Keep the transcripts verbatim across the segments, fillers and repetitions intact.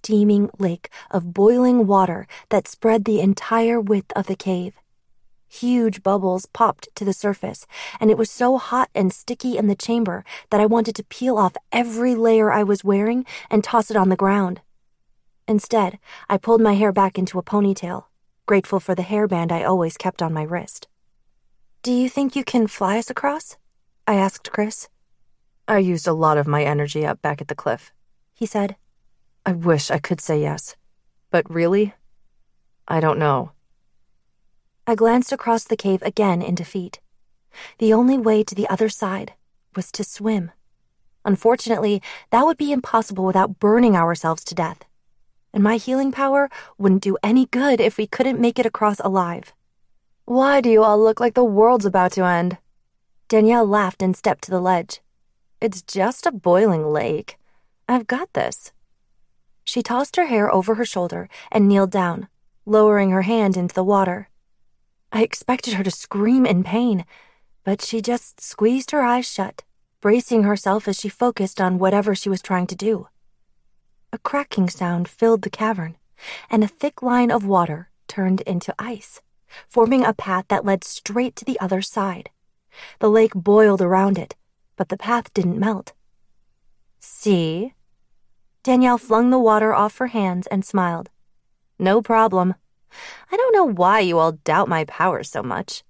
steaming lake of boiling water that spread the entire width of the cave. Huge bubbles popped to the surface, and it was so hot and sticky in the chamber that I wanted to peel off every layer I was wearing and toss it on the ground. Instead, I pulled my hair back into a ponytail, grateful for the hairband I always kept on my wrist. "Do you think you can fly us across?" I asked Chris. "I used a lot of my energy up back at the cliff," he said. "I wish I could say yes, but really, I don't know." I glanced across the cave again in defeat. The only way to the other side was to swim. Unfortunately, that would be impossible without burning ourselves to death. And my healing power wouldn't do any good if we couldn't make it across alive. "Why do you all look like the world's about to end?" Danielle laughed and stepped to the ledge. "It's just a boiling lake. I've got this." She tossed her hair over her shoulder and kneeled down, lowering her hand into the water. I expected her to scream in pain, but she just squeezed her eyes shut, bracing herself as she focused on whatever she was trying to do. A cracking sound filled the cavern, and a thick line of water turned into ice, forming a path that led straight to the other side. The lake boiled around it, but the path didn't melt. "See?" Danielle flung the water off her hands and smiled. "No problem. I don't know why you all doubt my powers so much."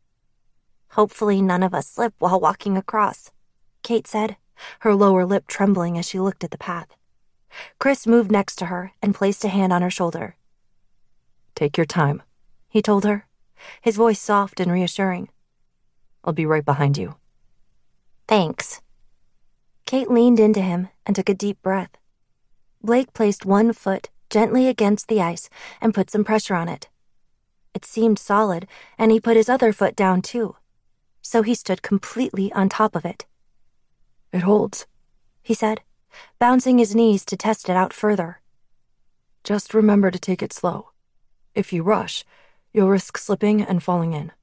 "Hopefully none of us slip while walking across," Kate said, her lower lip trembling as she looked at the path. Chris moved next to her and placed a hand on her shoulder. "Take your time," he told her, his voice soft and reassuring. "I'll be right behind you." "Thanks." Kate leaned into him and took a deep breath. Blake placed one foot gently against the ice and put some pressure on it. It seemed solid, and he put his other foot down too, so he stood completely on top of it. "It holds," he said, bouncing his knees to test it out further. "Just remember to take it slow. If you rush, you'll risk slipping and falling in."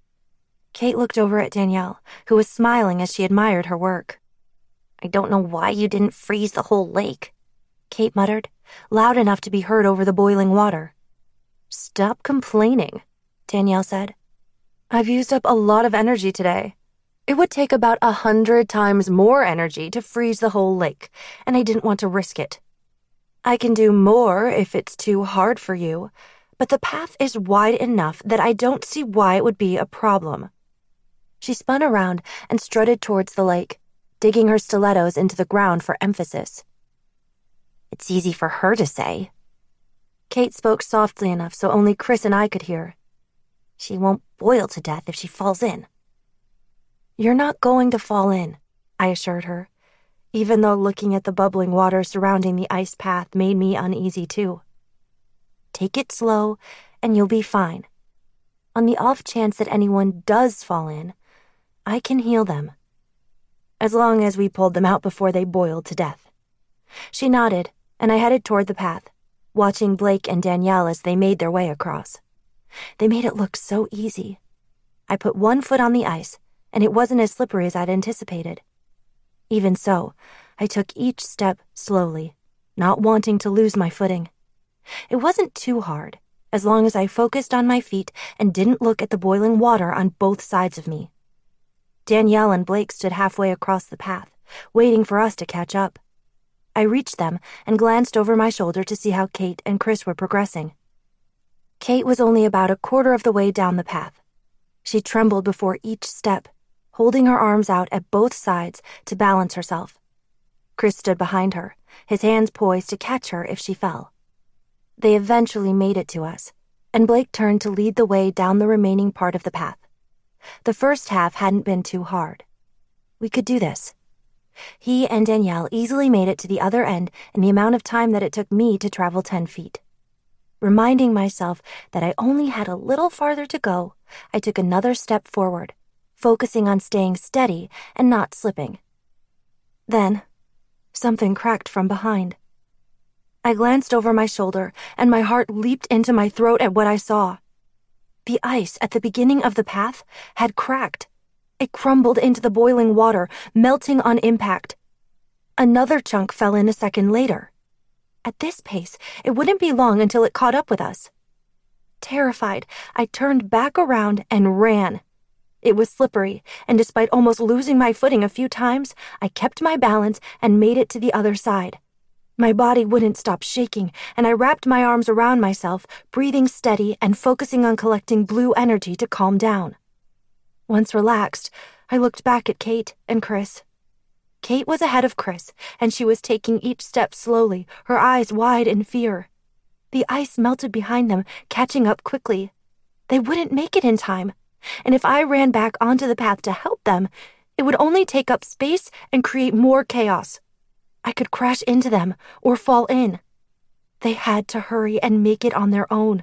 Kate looked over at Danielle, who was smiling as she admired her work. "I don't know why you didn't freeze the whole lake," Kate muttered, loud enough to be heard over the boiling water. "Stop complaining," Danielle said. "I've used up a lot of energy today. It would take about a hundred times more energy to freeze the whole lake, and I didn't want to risk it. I can do more if it's too hard for you, but the path is wide enough that I don't see why it would be a problem." She spun around and strutted towards the lake, digging her stilettos into the ground for emphasis. "It's easy for her to say." Kate spoke softly enough so only Chris and I could hear. "She won't boil to death if she falls in." "You're not going to fall in," I assured her, even though looking at the bubbling water surrounding the ice path made me uneasy too. "Take it slow, and you'll be fine. On the off chance that anyone does fall in, I can heal them. As long as we pulled them out before they boiled to death." She nodded, and I headed toward the path, watching Blake and Danielle as they made their way across. They made it look so easy. I put one foot on the ice, and it wasn't as slippery as I'd anticipated. Even so, I took each step slowly, not wanting to lose my footing. It wasn't too hard, as long as I focused on my feet and didn't look at the boiling water on both sides of me. Danielle and Blake stood halfway across the path, waiting for us to catch up. I reached them and glanced over my shoulder to see how Kate and Chris were progressing. Kate was only about a quarter of the way down the path. She trembled before each step, holding her arms out at both sides to balance herself. Chris stood behind her, his hands poised to catch her if she fell. They eventually made it to us, and Blake turned to lead the way down the remaining part of the path. The first half hadn't been too hard. We could do this. He and Danielle easily made it to the other end in the amount of time that it took me to travel ten feet. Reminding myself that I only had a little farther to go, I took another step forward, focusing on staying steady and not slipping. Then, something cracked from behind. I glanced over my shoulder, and my heart leaped into my throat at what I saw. The ice at the beginning of the path had cracked. It crumbled into the boiling water, melting on impact. Another chunk fell in a second later. At this pace, it wouldn't be long until it caught up with us. Terrified, I turned back around and ran. It was slippery, and despite almost losing my footing a few times, I kept my balance and made it to the other side. My body wouldn't stop shaking, and I wrapped my arms around myself, breathing steady and focusing on collecting blue energy to calm down. Once relaxed, I looked back at Kate and Chris. Kate was ahead of Chris, and she was taking each step slowly, her eyes wide in fear. The ice melted behind them, catching up quickly. They wouldn't make it in time, and if I ran back onto the path to help them, it would only take up space and create more chaos. I could crash into them or fall in. They had to hurry and make it on their own.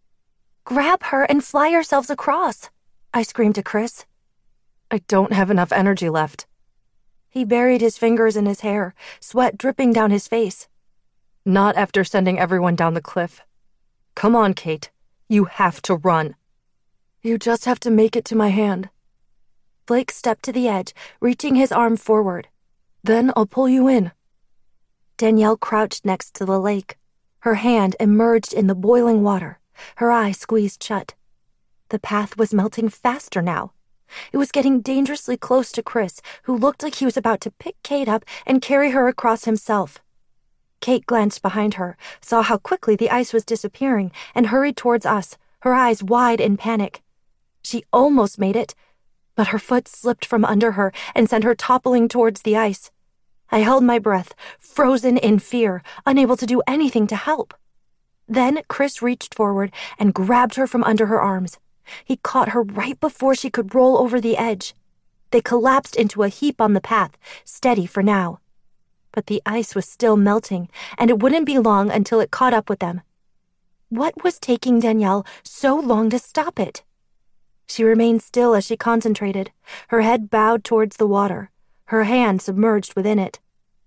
"Grab her and fly yourselves across," I screamed to Chris. "I don't have enough energy left." He buried his fingers in his hair, sweat dripping down his face. "Not after sending everyone down the cliff. Come on, Kate. You have to run." "You just have to make it to my hand." Blake stepped to the edge, reaching his arm forward. "Then I'll pull you in." Danielle crouched next to the lake. Her hand emerged in the boiling water, her eye squeezed shut. The path was melting faster now. It was getting dangerously close to Chris, who looked like he was about to pick Kate up and carry her across himself. Kate glanced behind her, saw how quickly the ice was disappearing, and hurried towards us, her eyes wide in panic. She almost made it, but her foot slipped from under her and sent her toppling towards the ice. I held my breath, frozen in fear, unable to do anything to help. Then Chris reached forward and grabbed her from under her arms. He caught her right before she could roll over the edge. They collapsed into a heap on the path, steady for now. But the ice was still melting, and it wouldn't be long until it caught up with them. What was taking Danielle so long to stop it? She remained still as she concentrated, her head bowed towards the water, her hand submerged within it.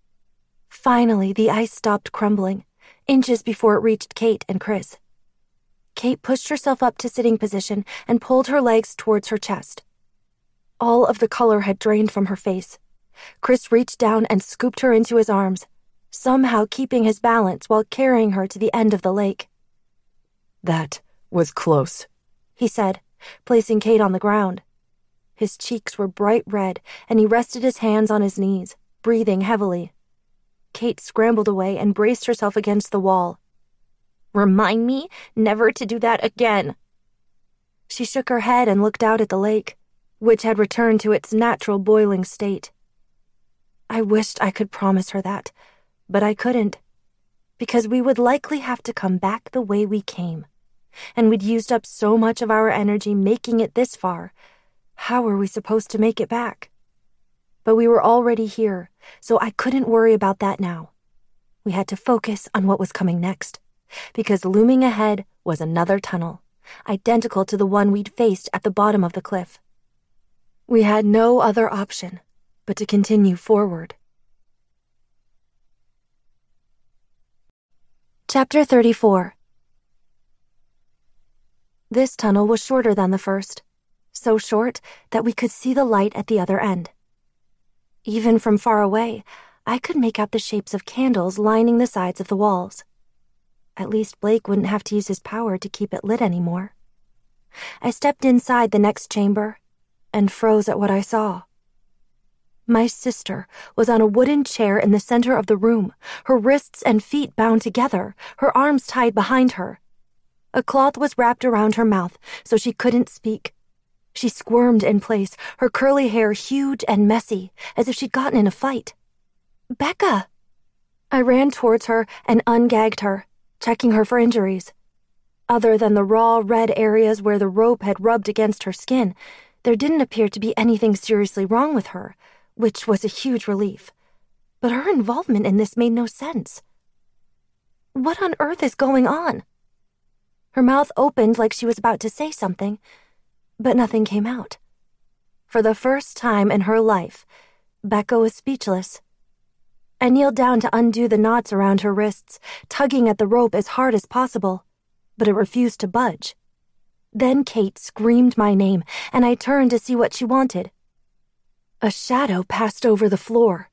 Finally, the ice stopped crumbling, inches before it reached Kate and Chris. Kate pushed herself up to sitting position and pulled her legs towards her chest. All of the color had drained from her face. Chris reached down and scooped her into his arms, somehow keeping his balance while carrying her to the end of the lake. "That was close," he said, placing Kate on the ground. His cheeks were bright red, and he rested his hands on his knees, breathing heavily. Kate scrambled away and braced herself against the wall. "Remind me never to do that again." She shook her head and looked out at the lake, which had returned to its natural boiling state. I wished I could promise her that, but I couldn't, because we would likely have to come back the way we came, and we'd used up so much of our energy making it this far. How were we supposed to make it back? But we were already here, so I couldn't worry about that now. We had to focus on what was coming next, because looming ahead was another tunnel, identical to the one we'd faced at the bottom of the cliff. We had no other option but to continue forward. Chapter thirty-four. This tunnel was shorter than the first, so short that we could see the light at the other end. Even from far away, I could make out the shapes of candles lining the sides of the walls. At least Blake wouldn't have to use his power to keep it lit anymore. I stepped inside the next chamber and froze at what I saw. My sister was on a wooden chair in the center of the room, her wrists and feet bound together, her arms tied behind her. A cloth was wrapped around her mouth so she couldn't speak. She squirmed in place, her curly hair huge and messy, as if she'd gotten in a fight. "Becca!" I ran towards her and ungagged her, checking her for injuries. Other than the raw red areas where the rope had rubbed against her skin, there didn't appear to be anything seriously wrong with her, which was a huge relief. But her involvement in this made no sense. What on earth is going on? Her mouth opened like she was about to say something, but nothing came out. For the first time in her life, Becca was speechless. I kneeled down to undo the knots around her wrists, tugging at the rope as hard as possible, but it refused to budge. Then Kate screamed my name, and I turned to see what she wanted. A shadow passed over the floor.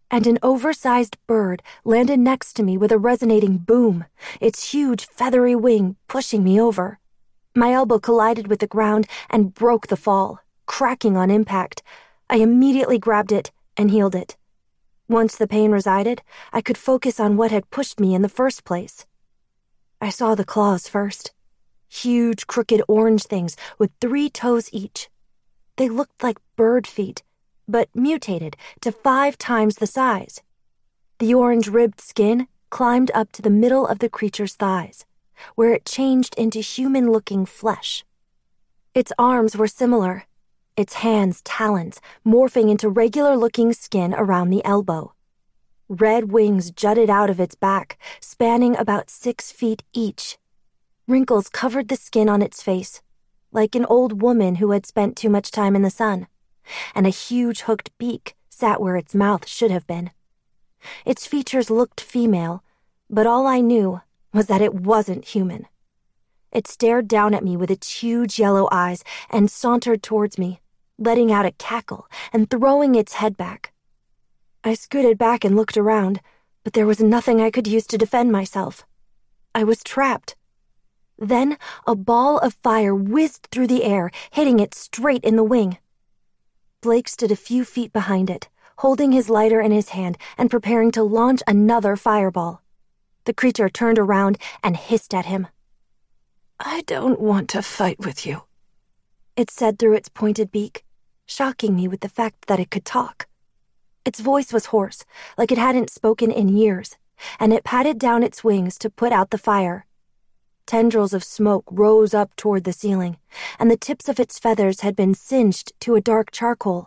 and an oversized bird landed next to me with a resonating boom, its huge feathery wing pushing me over. My elbow collided with the ground and broke the fall, cracking on impact. I immediately grabbed it and healed it. Once the pain resided, I could focus on what had pushed me in the first place. I saw the claws first. Huge, crooked orange things with three toes each. They looked like bird feet, but mutated to five times the size. The orange-ribbed skin climbed up to the middle of the creature's thighs, where it changed into human-looking flesh. Its arms were similar, its hands talons morphing into regular-looking skin around the elbow. Red wings jutted out of its back, spanning about six feet each. Wrinkles covered the skin on its face, like an old woman who had spent too much time in the sun, and a huge hooked beak sat where its mouth should have been. Its features looked female, but all I knew was that it wasn't human. It stared down at me with its huge yellow eyes and sauntered towards me, letting out a cackle and throwing its head back. I scooted back and looked around, but there was nothing I could use to defend myself. I was trapped. Then a ball of fire whizzed through the air, hitting it straight in the wing. Blake stood a few feet behind it, holding his lighter in his hand and preparing to launch another fireball. The creature turned around and hissed at him. "I don't want to fight with you," it said through its pointed beak, shocking me with the fact that it could talk. Its voice was hoarse, like it hadn't spoken in years, and it patted down its wings to put out the fire. Tendrils of smoke rose up toward the ceiling, and the tips of its feathers had been singed to a dark charcoal.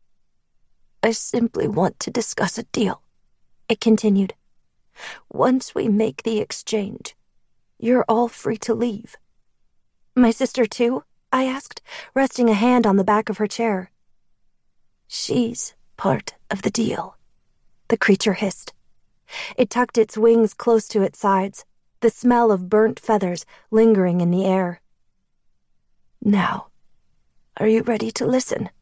"I simply want to discuss a deal," it continued. "Once we make the exchange, you're all free to leave." "My sister too?" I asked, resting a hand on the back of her chair. "She's part of the deal," the creature hissed. It tucked its wings close to its sides, the smell of burnt feathers lingering in the air. "Now, are you ready to listen?"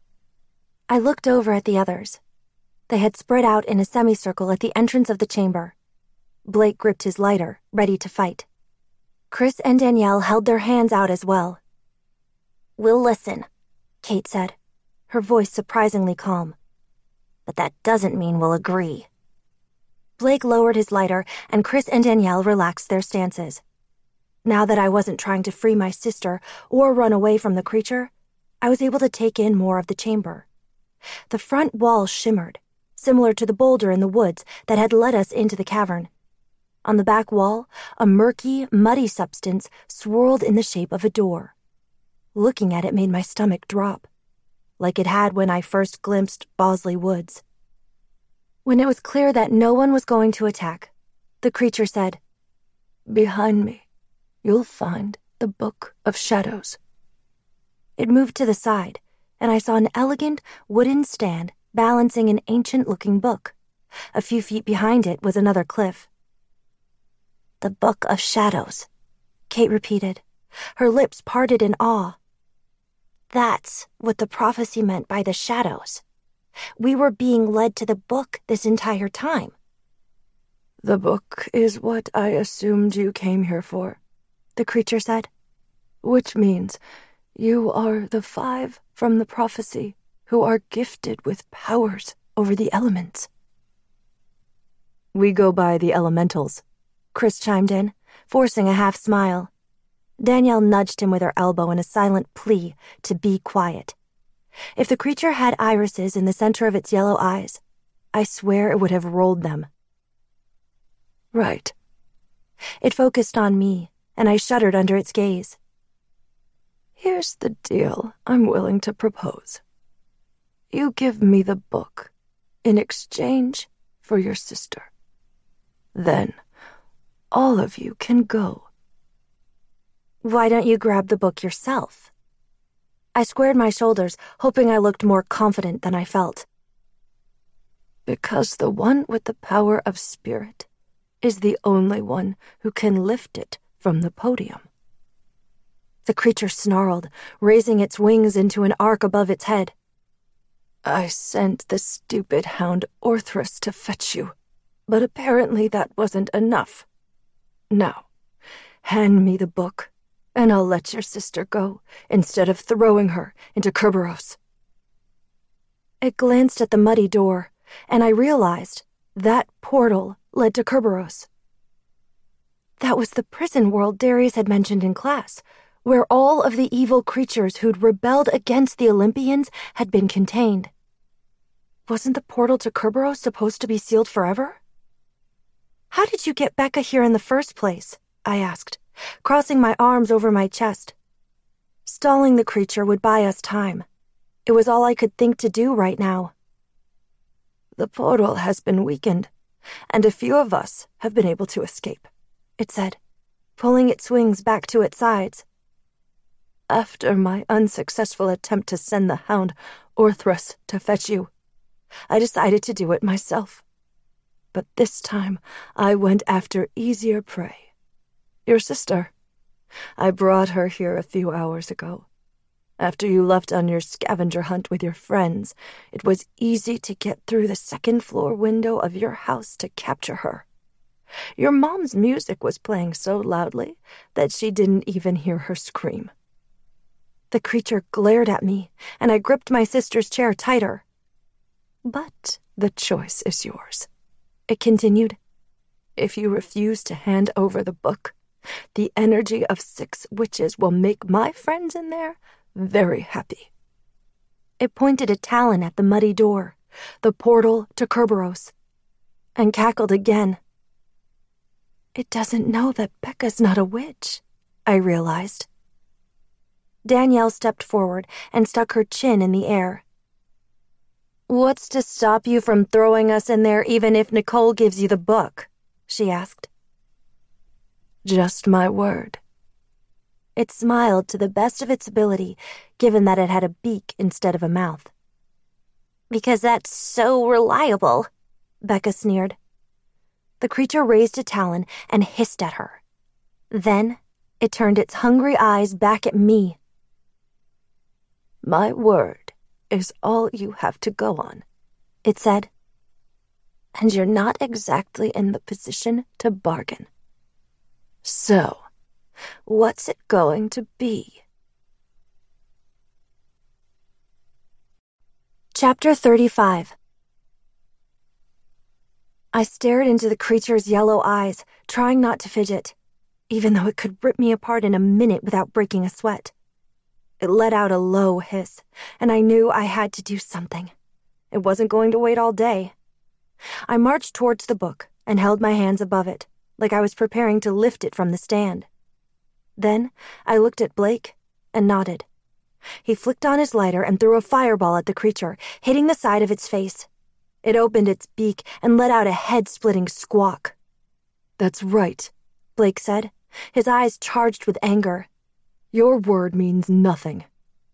I looked over at the others. They had spread out in a semicircle at the entrance of the chamber. Blake gripped his lighter, ready to fight. Chris and Danielle held their hands out as well. "We'll listen," Kate said, her voice surprisingly calm. "But that doesn't mean we'll agree." Blake lowered his lighter, and Chris and Danielle relaxed their stances. Now that I wasn't trying to free my sister or run away from the creature, I was able to take in more of the chamber. The front wall shimmered, similar to the boulder in the woods that had led us into the cavern. On the back wall, a murky, muddy substance swirled in the shape of a door. Looking at it made my stomach drop, like it had when I first glimpsed Bosley Woods. When it was clear that no one was going to attack, the creature said, "Behind me, you'll find the Book of Shadows." It moved to the side, and I saw an elegant wooden stand balancing an ancient-looking book. A few feet behind it was another cliff. "The Book of Shadows," Kate repeated, her lips parted in awe. "That's what the prophecy meant by the shadows. We were being led to the book this entire time." "The book is what I assumed you came here for," the creature said. "Which means you are the five from the prophecy who are gifted with powers over the elements." "We go by the elementals," Chris chimed in, forcing a half smile. Danielle nudged him with her elbow in a silent plea to be quiet. If the creature had irises in the center of its yellow eyes, I swear it would have rolled them. "Right." It focused on me, and I shuddered under its gaze. "Here's the deal I'm willing to propose. You give me the book in exchange for your sister. Then all of you can go." "Why don't you grab the book yourself?" I squared my shoulders, hoping I looked more confident than I felt. "Because the one with the power of spirit is the only one who can lift it from the podium." The creature snarled, raising its wings into an arc above its head. I sent the stupid hound Orthrus to fetch you, but apparently that wasn't enough. Now, hand me the book, and I'll let your sister go instead of throwing her into Kerberos." It glanced at the muddy door, and I realized that portal led to Kerberos. That was the prison world Darius had mentioned in class, where all of the evil creatures who'd rebelled against the Olympians had been contained. Wasn't the portal to Kerberos supposed to be sealed forever? "How did you get Becca here in the first place?" I asked, crossing my arms over my chest. Stalling the creature would buy us time. It was all I could think to do right now. "The portal has been weakened, and a few of us have been able to escape," it said, pulling its wings back to its sides. "After my unsuccessful attempt to send the hound Orthrus to fetch you, I decided to do it myself. But this time I went after easier prey. Your sister. I brought her here a few hours ago. After you left on your scavenger hunt with your friends, it was easy to get through the second floor window of your house to capture her. Your mom's music was playing so loudly that she didn't even hear her scream." The creature glared at me, and I gripped my sister's chair tighter. "But the choice is yours," it continued. "If you refuse to hand over the book, the energy of six witches will make my friends in there very happy." It pointed a talon at the muddy door, the portal to Kerberos, and cackled again. It doesn't know that Becca's not a witch, I realized. Danielle stepped forward and stuck her chin in the air. "What's to stop you from throwing us in there even if Nicole gives you the book?" she asked. "Just my word." It smiled to the best of its ability, given that it had a beak instead of a mouth. "Because that's so reliable," Becca sneered. The creature raised a talon and hissed at her. Then it turned its hungry eyes back at me. "My word is all you have to go on," it said. "And you're not exactly in the position to bargain. So, what's it going to be?" Chapter thirty-five. I stared into the creature's yellow eyes, trying not to fidget, even though it could rip me apart in a minute without breaking a sweat. It let out a low hiss, and I knew I had to do something. It wasn't going to wait all day. I marched towards the book and held my hands above it, like I was preparing to lift it from the stand. Then I looked at Blake and nodded. He flicked on his lighter and threw a fireball at the creature, hitting the side of its face. It opened its beak and let out a head-splitting squawk. "That's right," Blake said, his eyes charged with anger. "Your word means nothing."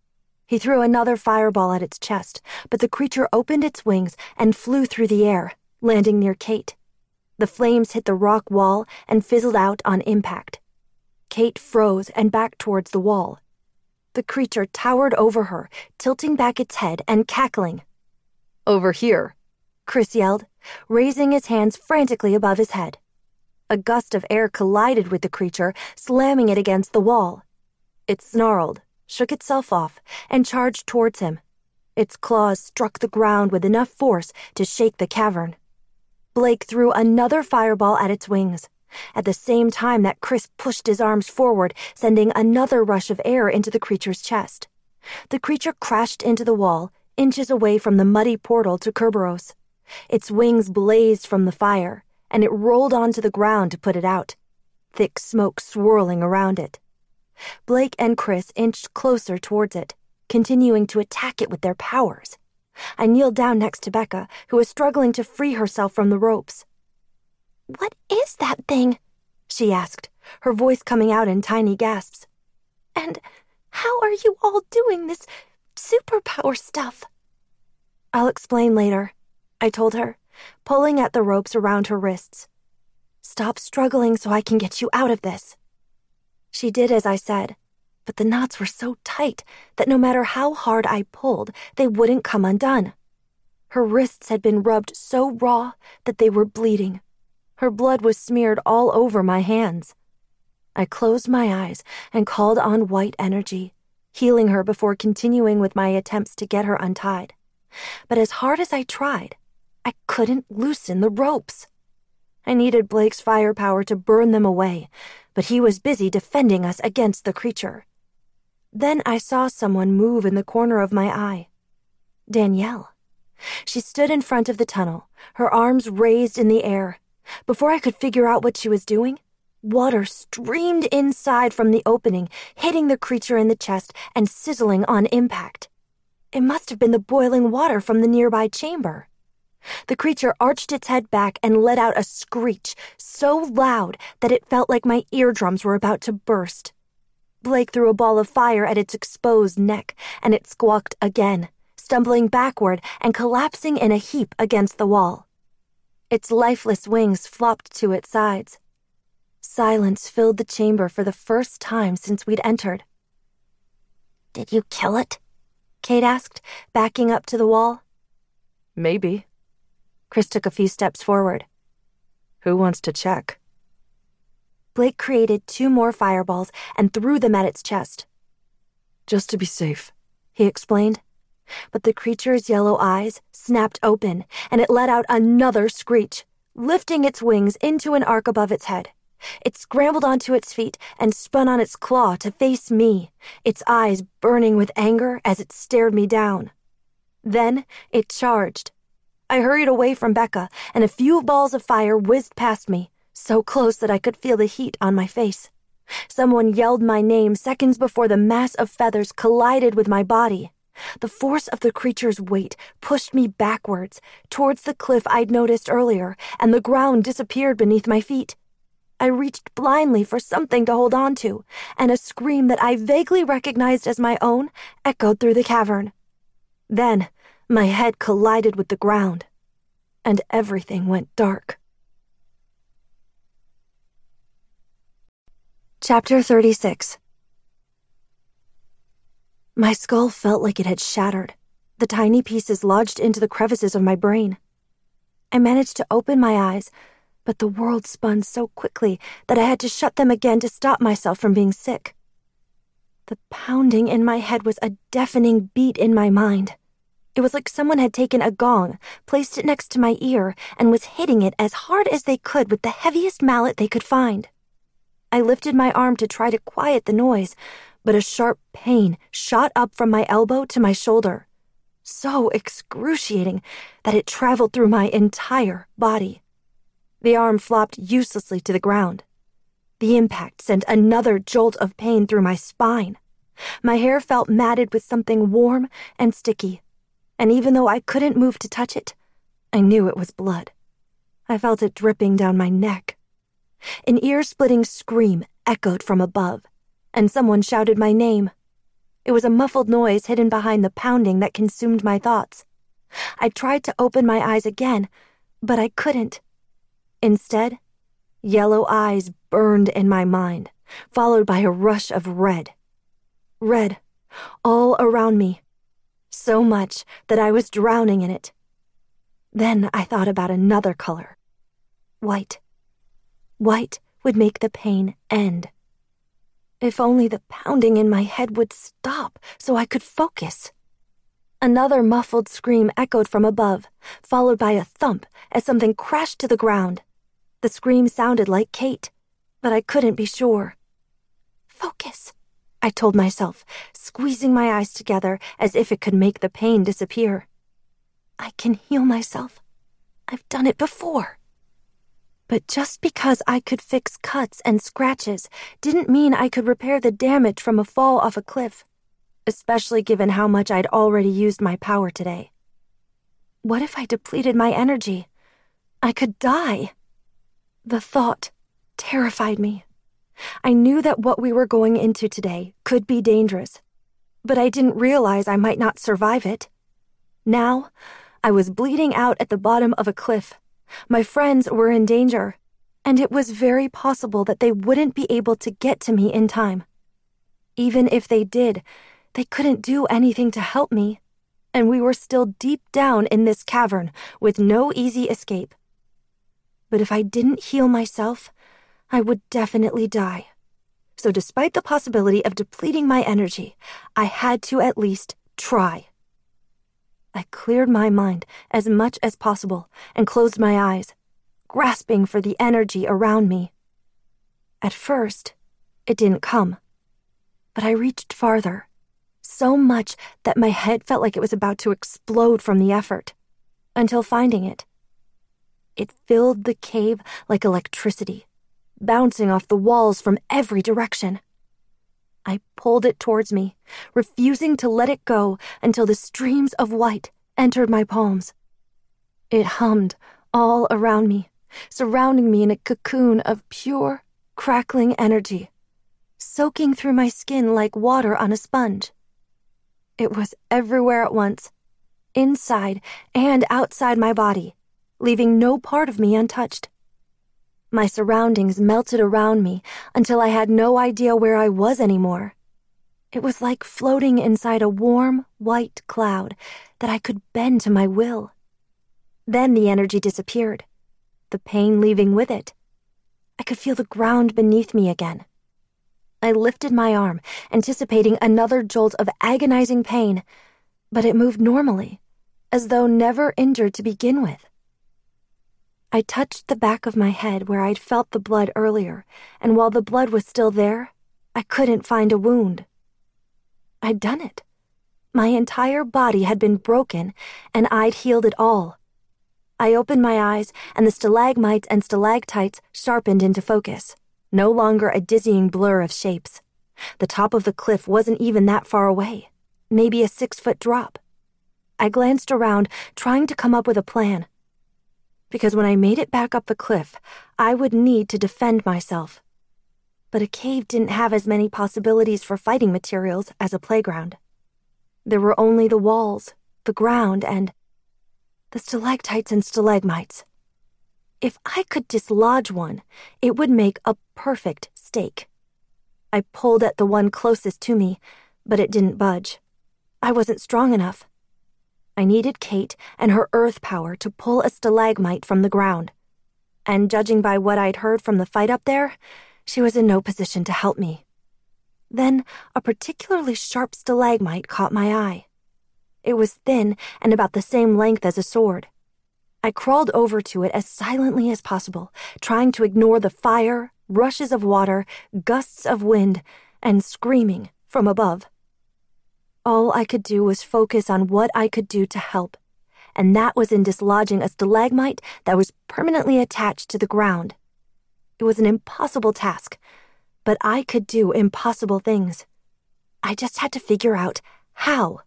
He threw another fireball at its chest, but the creature opened its wings and flew through the air, landing near Kate. The flames hit the rock wall and fizzled out on impact. Kate froze and backed towards the wall. The creature towered over her, tilting back its head and cackling. "Over here," Chris yelled, raising his hands frantically above his head. A gust of air collided with the creature, slamming it against the wall. It snarled, shook itself off, and charged towards him. Its claws struck the ground with enough force to shake the cavern. Blake threw another fireball at its wings, at the same time that Chris pushed his arms forward, sending another rush of air into the creature's chest. The creature crashed into the wall, inches away from the muddy portal to Kerberos. Its wings blazed from the fire, and it rolled onto the ground to put it out, thick smoke swirling around it. Blake and Chris inched closer towards it, continuing to attack it with their powers. I kneeled down next to Becca, who was struggling to free herself from the ropes. "What is that thing?" she asked, her voice coming out in tiny gasps. "And how are you all doing this superpower stuff?" "I'll explain later," I told her, pulling at the ropes around her wrists. "Stop struggling so I can get you out of this." She did as I said, but the knots were so tight that no matter how hard I pulled, they wouldn't come undone. Her wrists had been rubbed so raw that they were bleeding. Her blood was smeared all over my hands. I closed my eyes and called on white energy, healing her before continuing with my attempts to get her untied. But as hard as I tried, I couldn't loosen the ropes. I needed Blake's firepower to burn them away, but he was busy defending us against the creature. Then I saw someone move in the corner of my eye. Danielle. She stood in front of the tunnel, her arms raised in the air. Before I could figure out what she was doing, water streamed inside from the opening, hitting the creature in the chest and sizzling on impact. It must have been the boiling water from the nearby chamber. The creature arched its head back and let out a screech so loud that it felt like my eardrums were about to burst. Blake threw a ball of fire at its exposed neck, and it squawked again, stumbling backward and collapsing in a heap against the wall. Its lifeless wings flopped to its sides. Silence filled the chamber for the first time since we'd entered. "Did you kill it?" Kate asked, backing up to the wall. "Maybe." Chris took a few steps forward. "Who wants to check?" Blake created two more fireballs and threw them at its chest. "Just to be safe," he explained. But the creature's yellow eyes snapped open, and it let out another screech, lifting its wings into an arc above its head. It scrambled onto its feet and spun on its claw to face me, its eyes burning with anger as it stared me down. Then it charged. I hurried away from Becca, and a few balls of fire whizzed past me, so close that I could feel the heat on my face. Someone yelled my name seconds before the mass of feathers collided with my body. The force of the creature's weight pushed me backwards, towards the cliff I'd noticed earlier, and the ground disappeared beneath my feet. I reached blindly for something to hold on to, and a scream that I vaguely recognized as my own echoed through the cavern. Then, my head collided with the ground, and everything went dark. Chapter thirty-six. My skull felt like it had shattered. The tiny pieces lodged into the crevices of my brain. I managed to open my eyes, but the world spun so quickly that I had to shut them again to stop myself from being sick. The pounding in my head was a deafening beat in my mind. It was like someone had taken a gong, placed it next to my ear, and was hitting it as hard as they could with the heaviest mallet they could find. I lifted my arm to try to quiet the noise, but a sharp pain shot up from my elbow to my shoulder, so excruciating that it traveled through my entire body. The arm flopped uselessly to the ground. The impact sent another jolt of pain through my spine. My hair felt matted with something warm and sticky, and even though I couldn't move to touch it, I knew it was blood. I felt it dripping down my neck. An ear-splitting scream echoed from above, and someone shouted my name. It was a muffled noise hidden behind the pounding that consumed my thoughts. I tried to open my eyes again, but I couldn't. Instead, yellow eyes burned in my mind, followed by a rush of red. Red, all around me. So much that I was drowning in it. Then I thought about another color. White. White would make the pain end. If only the pounding in my head would stop so I could focus. Another muffled scream echoed from above, followed by a thump as something crashed to the ground. The scream sounded like Kate, but I couldn't be sure. Focus, I told myself, squeezing my eyes together as if it could make the pain disappear. I can heal myself. I've done it before. But just because I could fix cuts and scratches didn't mean I could repair the damage from a fall off a cliff, especially given how much I'd already used my power today. What if I depleted my energy? I could die. The thought terrified me. I knew that what we were going into today could be dangerous, but I didn't realize I might not survive it. Now, I was bleeding out at the bottom of a cliff. My friends were in danger, and it was very possible that they wouldn't be able to get to me in time. Even if they did, they couldn't do anything to help me. and we were still deep down in this cavern with no easy escape. But if I didn't heal myself, I would definitely die. So despite the possibility of depleting my energy, I had to at least try. I cleared my mind as much as possible and closed my eyes, grasping for the energy around me. At first, it didn't come, but I reached farther, so much that my head felt like it was about to explode from the effort, until finding it. It filled the cave like electricity, bouncing off the walls from every direction. I pulled it towards me, refusing to let it go until the streams of white entered my palms. It hummed all around me, surrounding me in a cocoon of pure, crackling energy, soaking through my skin like water on a sponge. It was everywhere at once, inside and outside my body, leaving no part of me untouched. My surroundings melted around me until I had no idea where I was anymore. It was like floating inside a warm, white cloud that I could bend to my will. Then the energy disappeared, the pain leaving with it. I could feel the ground beneath me again. I lifted my arm, anticipating another jolt of agonizing pain, but it moved normally, as though never injured to begin with. I touched the back of my head where I'd felt the blood earlier, and while the blood was still there, I couldn't find a wound. I'd done it. My entire body had been broken, and I'd healed it all. I opened my eyes, and the stalagmites and stalactites sharpened into focus, no longer a dizzying blur of shapes. The top of the cliff wasn't even that far away, maybe a six-foot drop. I glanced around, trying to come up with a plan. Because when I made it back up the cliff, I would need to defend myself. But a cave didn't have as many possibilities for fighting materials as a playground. There were only the walls, the ground, and the stalactites and stalagmites. If I could dislodge one, it would make a perfect stake. I pulled at the one closest to me, but it didn't budge. I wasn't strong enough. I needed Kate and her earth power to pull a stalagmite from the ground. And judging by what I'd heard from the fight up there, she was in no position to help me. Then a particularly sharp stalagmite caught my eye. It was thin and about the same length as a sword. I crawled over to it as silently as possible, trying to ignore the fire, rushes of water, gusts of wind, and screaming from above. All I could do was focus on what I could do to help, and that was in dislodging a stalagmite that was permanently attached to the ground. It was an impossible task, but I could do impossible things. I just had to figure out how.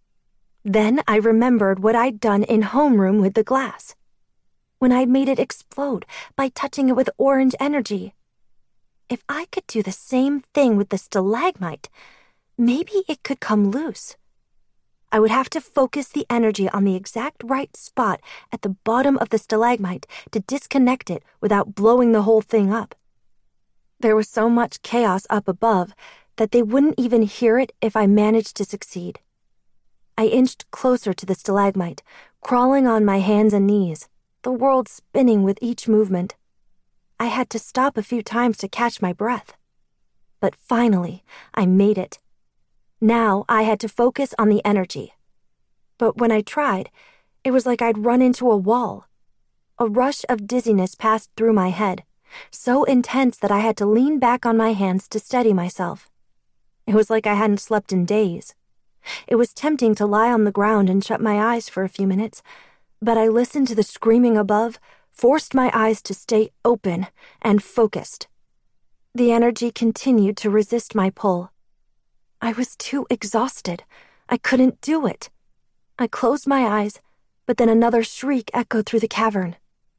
Then I remembered what I'd done in homeroom with the glass, when I'd made it explode by touching it with orange energy. If I could do the same thing with the stalagmite, maybe it could come loose. I would have to focus the energy on the exact right spot at the bottom of the stalagmite to disconnect it without blowing the whole thing up. There was so much chaos up above that they wouldn't even hear it if I managed to succeed. I inched closer to the stalagmite, crawling on my hands and knees, the world spinning with each movement. I had to stop a few times to catch my breath. But finally, I made it. Now I had to focus on the energy. But when I tried, it was like I'd run into a wall. A rush of dizziness passed through my head, so intense that I had to lean back on my hands to steady myself. It was like I hadn't slept in days. It was tempting to lie on the ground and shut my eyes for a few minutes, but I listened to the screaming above, forced my eyes to stay open and focused. The energy continued to resist my pull. I was too exhausted. I couldn't do it. I closed my eyes, but then another shriek echoed through the cavern.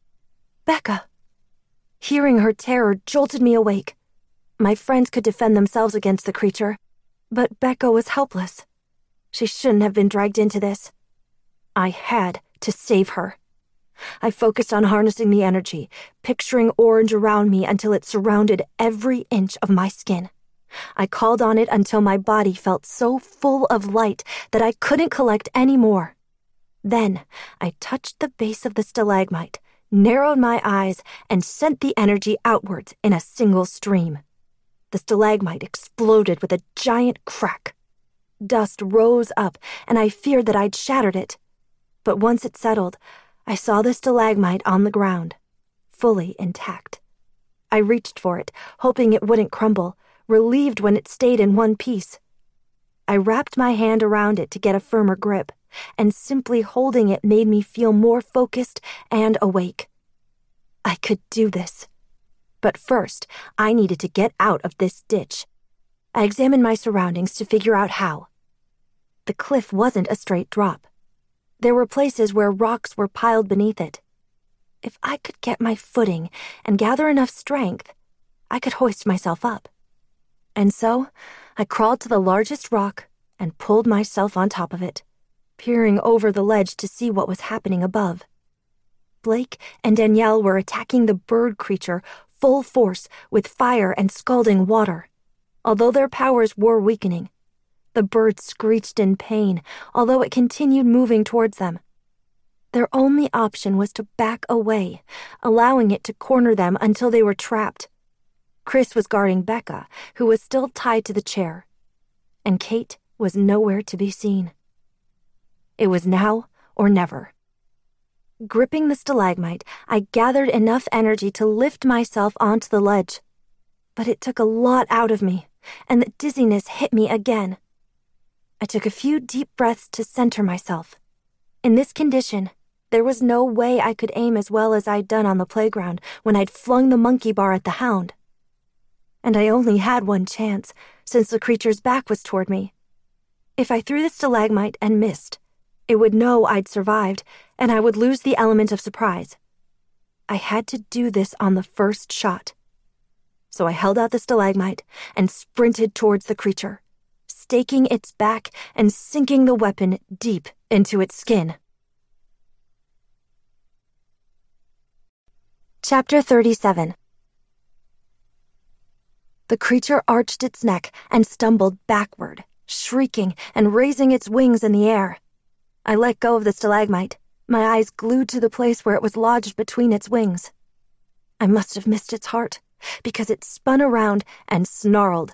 Becca! Hearing her terror jolted me awake. My friends could defend themselves against the creature, but Becca was helpless. She shouldn't have been dragged into this. I had to save her. I focused on harnessing the energy, picturing orange around me until it surrounded every inch of my skin. I called on it until my body felt so full of light that I couldn't collect any more. Then I touched the base of the stalagmite, narrowed my eyes, and sent the energy outwards in a single stream. The stalagmite exploded with a giant crack. Dust rose up, and I feared that I'd shattered it. But once it settled, I saw the stalagmite on the ground, fully intact. I reached for it, hoping it wouldn't crumble, relieved when it stayed in one piece. I wrapped my hand around it to get a firmer grip, and simply holding it made me feel more focused and awake. I could do this. But first, I needed to get out of this ditch. I examined my surroundings to figure out how. The cliff wasn't a straight drop. There were places where rocks were piled beneath it. If I could get my footing and gather enough strength, I could hoist myself up. And so, I crawled to the largest rock and pulled myself on top of it, peering over the ledge to see what was happening above. Blake and Danielle were attacking the bird creature full force with fire and scalding water. Although their powers were weakening, the bird screeched in pain, although it continued moving towards them. Their only option was to back away, allowing it to corner them until they were trapped. Chris was guarding Becca, who was still tied to the chair, and Kate was nowhere to be seen. It was now or never. Gripping the stalagmite, I gathered enough energy to lift myself onto the ledge. But it took a lot out of me, and the dizziness hit me again. I took a few deep breaths to center myself. In this condition, there was no way I could aim as well as I'd done on the playground when I'd flung the monkey bar at the hound. And I only had one chance, since the creature's back was toward me. If I threw the stalagmite and missed, it would know I'd survived, and I would lose the element of surprise. I had to do this on the first shot. So I held out the stalagmite and sprinted towards the creature, staking its back and sinking the weapon deep into its skin. Chapter thirty-seven. The creature arched its neck and stumbled backward, shrieking and raising its wings in the air. I let go of the stalagmite, my eyes glued to the place where it was lodged between its wings. I must have missed its heart, because it spun around and snarled.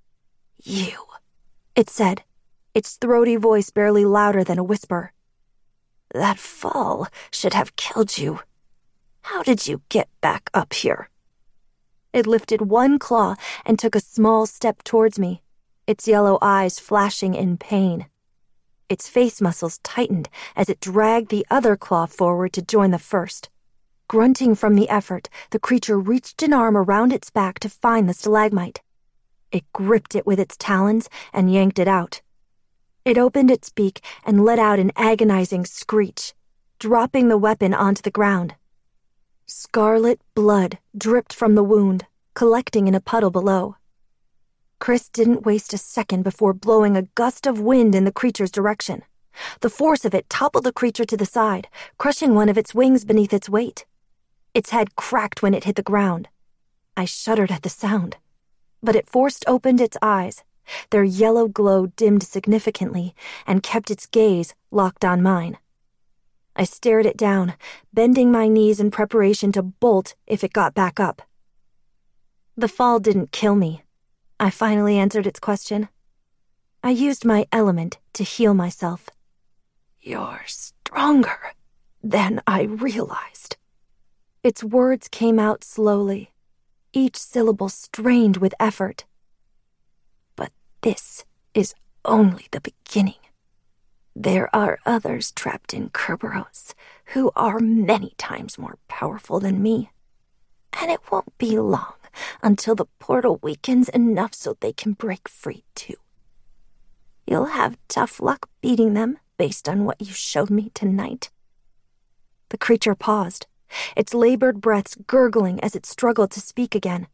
"You," it said, its throaty voice barely louder than a whisper. "That fall should have killed you. How did you get back up here?" It lifted one claw and took a small step towards me, its yellow eyes flashing in pain. Its face muscles tightened as it dragged the other claw forward to join the first. Grunting from the effort, the creature reached an arm around its back to find the stalagmite. It gripped it with its talons and yanked it out. It opened its beak and let out an agonizing screech, dropping the weapon onto the ground. Scarlet blood dripped from the wound, collecting in a puddle below. Chris didn't waste a second before blowing a gust of wind in the creature's direction. The force of it toppled the creature to the side, crushing one of its wings beneath its weight. Its head cracked when it hit the ground. I shuddered at the sound, but it forced open its eyes. Their yellow glow dimmed significantly and kept its gaze locked on mine. I stared it down, bending my knees in preparation to bolt if it got back up. The fall didn't kill me. I finally answered its question. I used my element to heal myself. "You're stronger than I realized." Its words came out slowly, each syllable strained with effort. "But this is only the beginning. There are others trapped in Kerberos who are many times more powerful than me. And it won't be long until the portal weakens enough so they can break free too. You'll have tough luck beating them based on what you showed me tonight." The creature paused, its labored breaths gurgling as it struggled to speak again.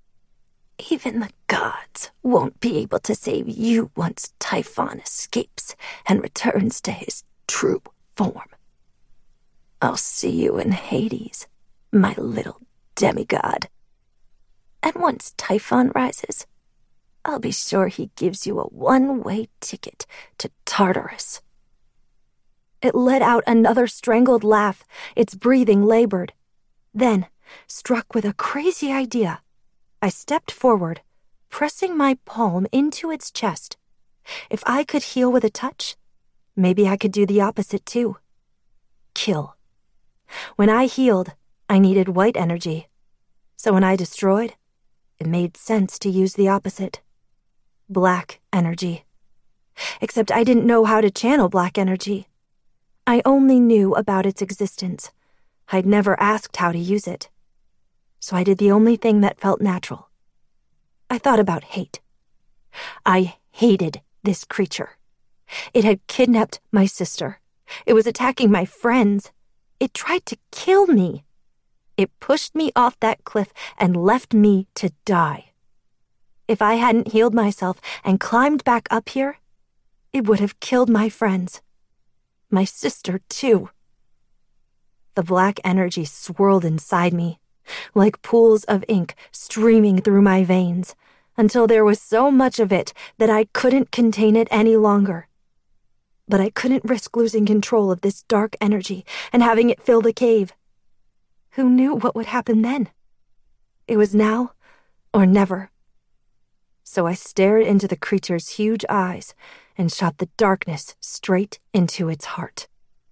"Even the gods won't be able to save you once Typhon escapes and returns to his true form. I'll see you in Hades, my little demigod. And once Typhon rises, I'll be sure he gives you a one-way ticket to Tartarus." It let out another strangled laugh, its breathing labored. Then, struck with a crazy idea, I stepped forward, pressing my palm into its chest. If I could heal with a touch, maybe I could do the opposite too. Kill. When I healed, I needed white energy. So when I destroyed, it made sense to use the opposite. Black energy. Except I didn't know how to channel black energy. I only knew about its existence. I'd never asked how to use it. So I did the only thing that felt natural. I thought about hate. I hated this creature. It had kidnapped my sister. It was attacking my friends. It tried to kill me. It pushed me off that cliff and left me to die. If I hadn't healed myself and climbed back up here, it would have killed my friends. My sister, too. The black energy swirled inside me, like pools of ink streaming through my veins, until there was so much of it that I couldn't contain it any longer. But I couldn't risk losing control of this dark energy and having it fill the cave. Who knew what would happen then? It was now or never. So I stared into the creature's huge eyes and shot the darkness straight into its heart.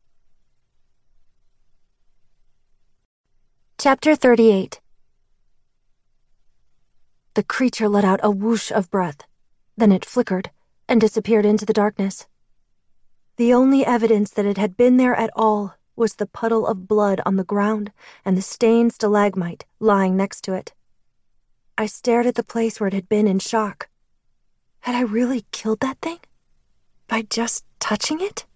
Chapter thirty-eight. The creature let out a whoosh of breath. Then it flickered and disappeared into the darkness. The only evidence that it had been there at all was the puddle of blood on the ground and the stained stalagmite lying next to it. I stared at the place where it had been in shock. Had I really killed that thing? By just touching it?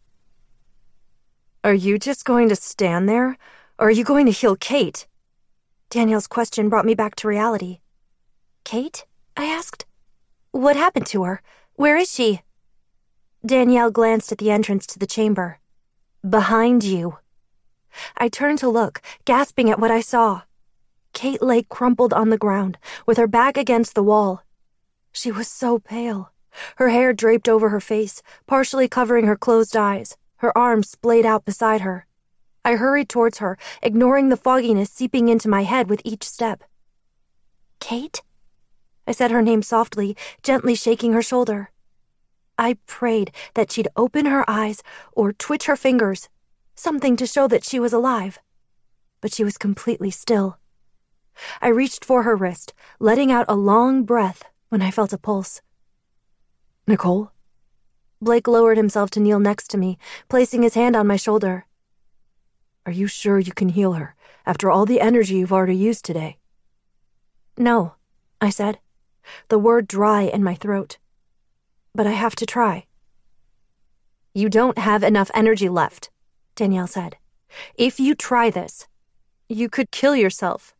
"Are you just going to stand there, or are you going to heal Kate?" Danielle's question brought me back to reality. "Kate?" I asked. "What happened to her? Where is she?" Danielle glanced at the entrance to the chamber. "Behind you." I turned to look, gasping at what I saw. Kate lay crumpled on the ground, with her back against the wall. She was so pale. Her hair draped over her face, partially covering her closed eyes, her arms splayed out beside her. I hurried towards her, ignoring the fogginess seeping into my head with each step. "Kate?" I said her name softly, gently shaking her shoulder. I prayed that she'd open her eyes or twitch her fingers, something to show that she was alive. But she was completely still. I reached for her wrist, letting out a long breath when I felt a pulse. "Nicole?" Blake lowered himself to kneel next to me, placing his hand on my shoulder. "Are you sure you can heal her, after all the energy you've already used today?" "No," I said, the word dry in my throat. "But I have to try." "You don't have enough energy left," Danielle said. "If you try this, you could kill yourself."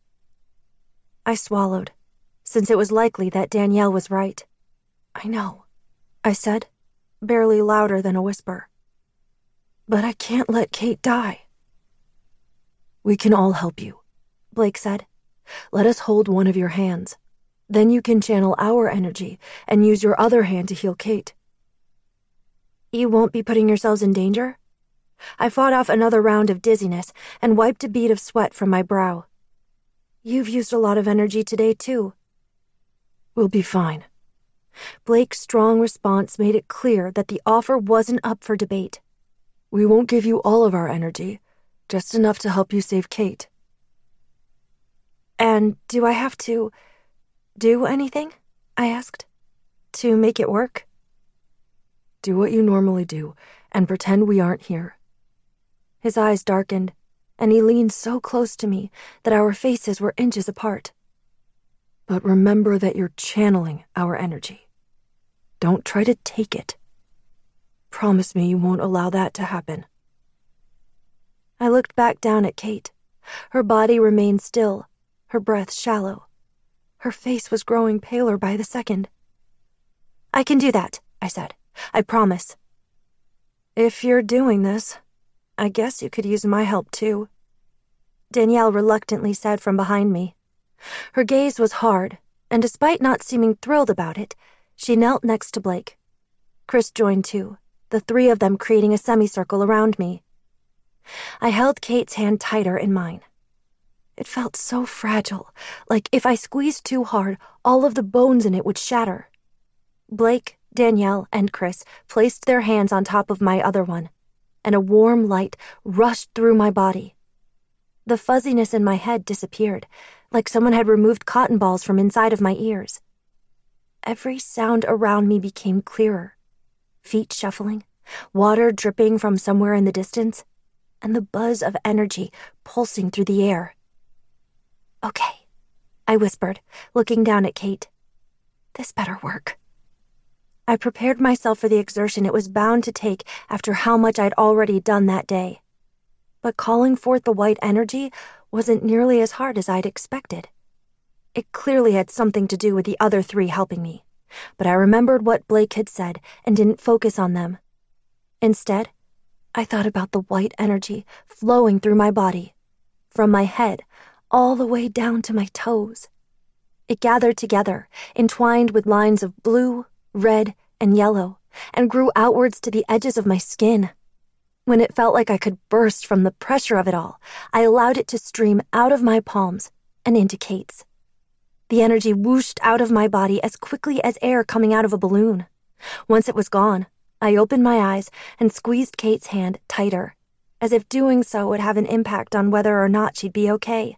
I swallowed, since it was likely that Danielle was right. "I know," I said, barely louder than a whisper. "But I can't let Kate die." "We can all help you," Blake said. "Let us hold one of your hands. Then you can channel our energy and use your other hand to heal Kate." "You won't be putting yourselves in danger?" I fought off another round of dizziness and wiped a bead of sweat from my brow. "You've used a lot of energy today, too." "We'll be fine." Blake's strong response made it clear that the offer wasn't up for debate. "We won't give you all of our energy, just enough to help you save Kate." "And do I have to do anything?" I asked. "To make it work?" "Do what you normally do, and pretend we aren't here." His eyes darkened, and he leaned so close to me that our faces were inches apart. "But remember that you're channeling our energy. Don't try to take it. Promise me you won't allow that to happen." I looked back down at Kate. Her body remained still, her breath shallow. Her face was growing paler by the second. "I can do that," I said. "I promise." "If you're doing this, I guess you could use my help too," Danielle reluctantly said from behind me. Her gaze was hard, and despite not seeming thrilled about it, She knelt next to Blake. Chris joined too, the three of them creating a semicircle around me. I held Kate's hand tighter in mine. It felt so fragile, like if I squeezed too hard, all of the bones in it would shatter. Blake, Danielle, and Chris placed their hands on top of my other one, and a warm light rushed through my body. The fuzziness in my head disappeared, like someone had removed cotton balls from inside of my ears. Every sound around me became clearer. Feet shuffling, water dripping from somewhere in the distance, and the buzz of energy pulsing through the air. "Okay," I whispered, looking down at Kate. "This better work." I prepared myself for the exertion it was bound to take after how much I'd already done that day. But calling forth the white energy wasn't nearly as hard as I'd expected. It clearly had something to do with the other three helping me, but I remembered what Blake had said and didn't focus on them. Instead, I thought about the white energy flowing through my body, from my head all the way down to my toes. It gathered together, entwined with lines of blue, red, and yellow, and grew outwards to the edges of my skin. When it felt like I could burst from the pressure of it all, I allowed it to stream out of my palms and into Kate's. The energy whooshed out of my body as quickly as air coming out of a balloon. Once it was gone, I opened my eyes and squeezed Kate's hand tighter, as if doing so would have an impact on whether or not she'd be okay.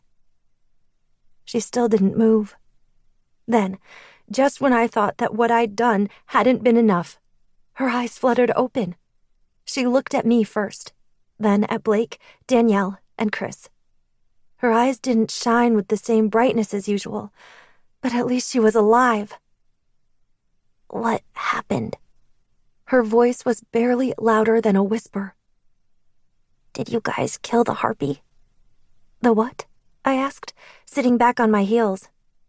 She still didn't move. Then, just when I thought that what I'd done hadn't been enough, her eyes fluttered open. She looked at me first, then at Blake, Danielle, and Chris. Her eyes didn't shine with the same brightness as usual, but at least she was alive. "What happened?" Her voice was barely louder than a whisper. "Did you guys kill the harpy?" "The what?" I asked, sitting back on my heels.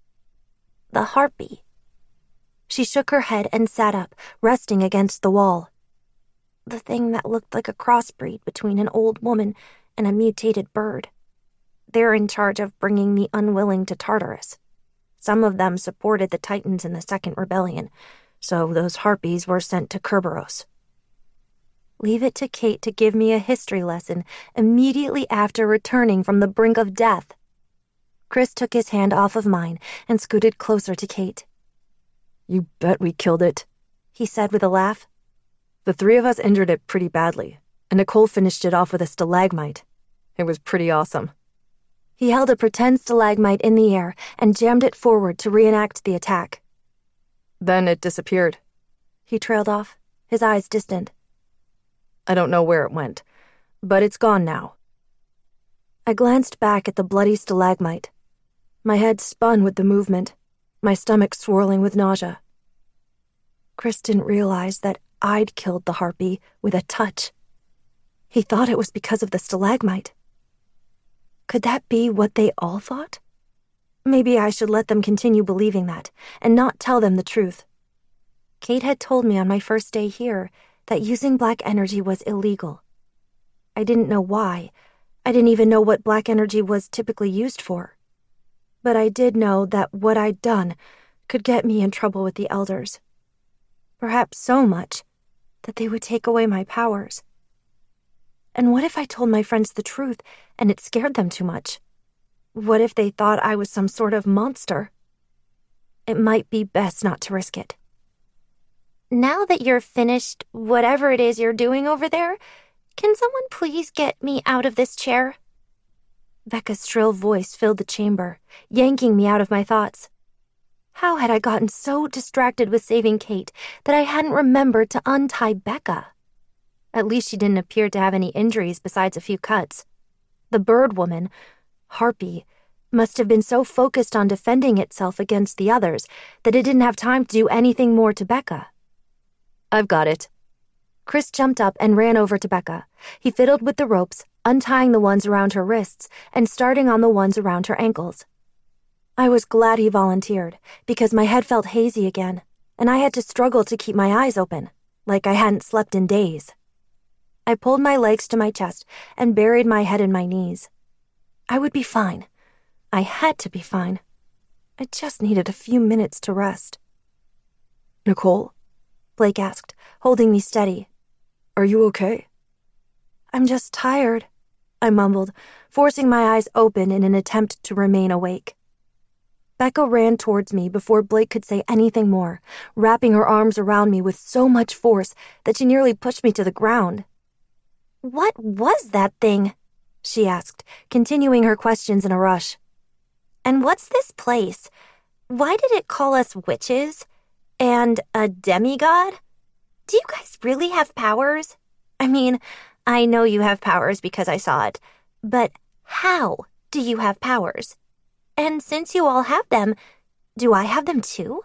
"The harpy." She shook her head and sat up, resting against the wall. "The thing that looked like a crossbreed between an old woman and a mutated bird. They're in charge of bringing the unwilling to Tartarus. Some of them supported the Titans in the Second Rebellion, so those harpies were sent to Kerberos." Leave it to Kate to give me a history lesson immediately after returning from the brink of death. Chris took his hand off of mine and scooted closer to Kate. "You bet we killed it," he said with a laugh. "The three of us injured it pretty badly, and Nicole finished it off with a stalagmite. It was pretty awesome." He held a pretend stalagmite in the air and jammed it forward to reenact the attack. Then it disappeared. He trailed off, his eyes distant. "I don't know where it went, but it's gone now." I glanced back at the bloody stalagmite. My head spun with the movement, my stomach swirling with nausea. Chris didn't realize that I'd killed the harpy with a touch. He thought it was because of the stalagmite. Could that be what they all thought? Maybe I should let them continue believing that and not tell them the truth. Kate had told me on my first day here that using black energy was illegal. I didn't know why. I didn't even know what black energy was typically used for. But I did know that what I'd done could get me in trouble with the elders. Perhaps so much that they would take away my powers. And what if I told my friends the truth and it scared them too much? What if they thought I was some sort of monster? It might be best not to risk it. "Now that you're finished whatever it is you're doing over there, can someone please get me out of this chair?" Becca's shrill voice filled the chamber, yanking me out of my thoughts. How had I gotten so distracted with saving Kate that I hadn't remembered to untie Becca? At least she didn't appear to have any injuries besides a few cuts. The bird woman, Harpy, must have been so focused on defending itself against the others that it didn't have time to do anything more to Becca. "I've got it." Chris jumped up and ran over to Becca. He fiddled with the ropes, untying the ones around her wrists and starting on the ones around her ankles. I was glad he volunteered, because my head felt hazy again, and I had to struggle to keep my eyes open, like I hadn't slept in days. I pulled my legs to my chest and buried my head in my knees. I would be fine. I had to be fine. I just needed a few minutes to rest. Nicole? Blake asked, holding me steady. Are you okay? I'm just tired, I mumbled, forcing my eyes open in an attempt to remain awake. Becca ran towards me before Blake could say anything more, wrapping her arms around me with so much force that she nearly pushed me to the ground. What was that thing? She asked, continuing her questions in a rush. And what's this place? Why did it call us witches? And a demigod? Do you guys really have powers? I mean, I know you have powers because I saw it, but how do you have powers? And since you all have them, do I have them too?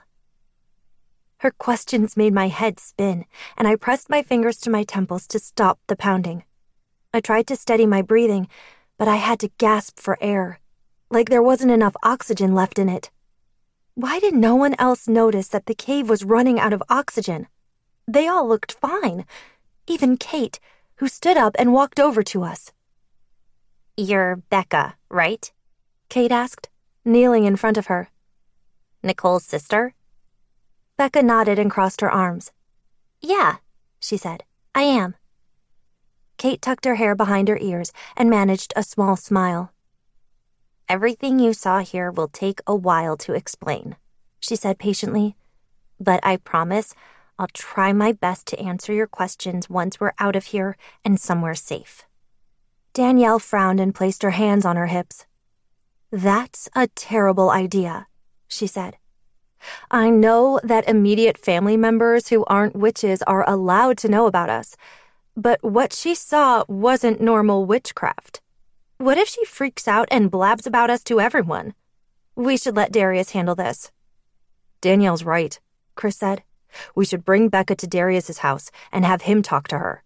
Her questions made my head spin, and I pressed my fingers to my temples to stop the pounding. I tried to steady my breathing, but I had to gasp for air, like there wasn't enough oxygen left in it. Why did no one else notice that the cave was running out of oxygen? They all looked fine, even Kate, who stood up and walked over to us. You're Becca, right? Kate asked, kneeling in front of her. Nicole's sister? Becca nodded and crossed her arms. Yeah, she said, I am. Kate tucked her hair behind her ears and managed a small smile. Everything you saw here will take a while to explain, she said patiently. But I promise I'll try my best to answer your questions once we're out of here and somewhere safe. Danielle frowned and placed her hands on her hips. That's a terrible idea, she said. I know that immediate family members who aren't witches are allowed to know about us, but what she saw wasn't normal witchcraft. What if she freaks out and blabs about us to everyone? We should let Darius handle this. Danielle's right, Chris said. We should bring Becca to Darius's house and have him talk to her.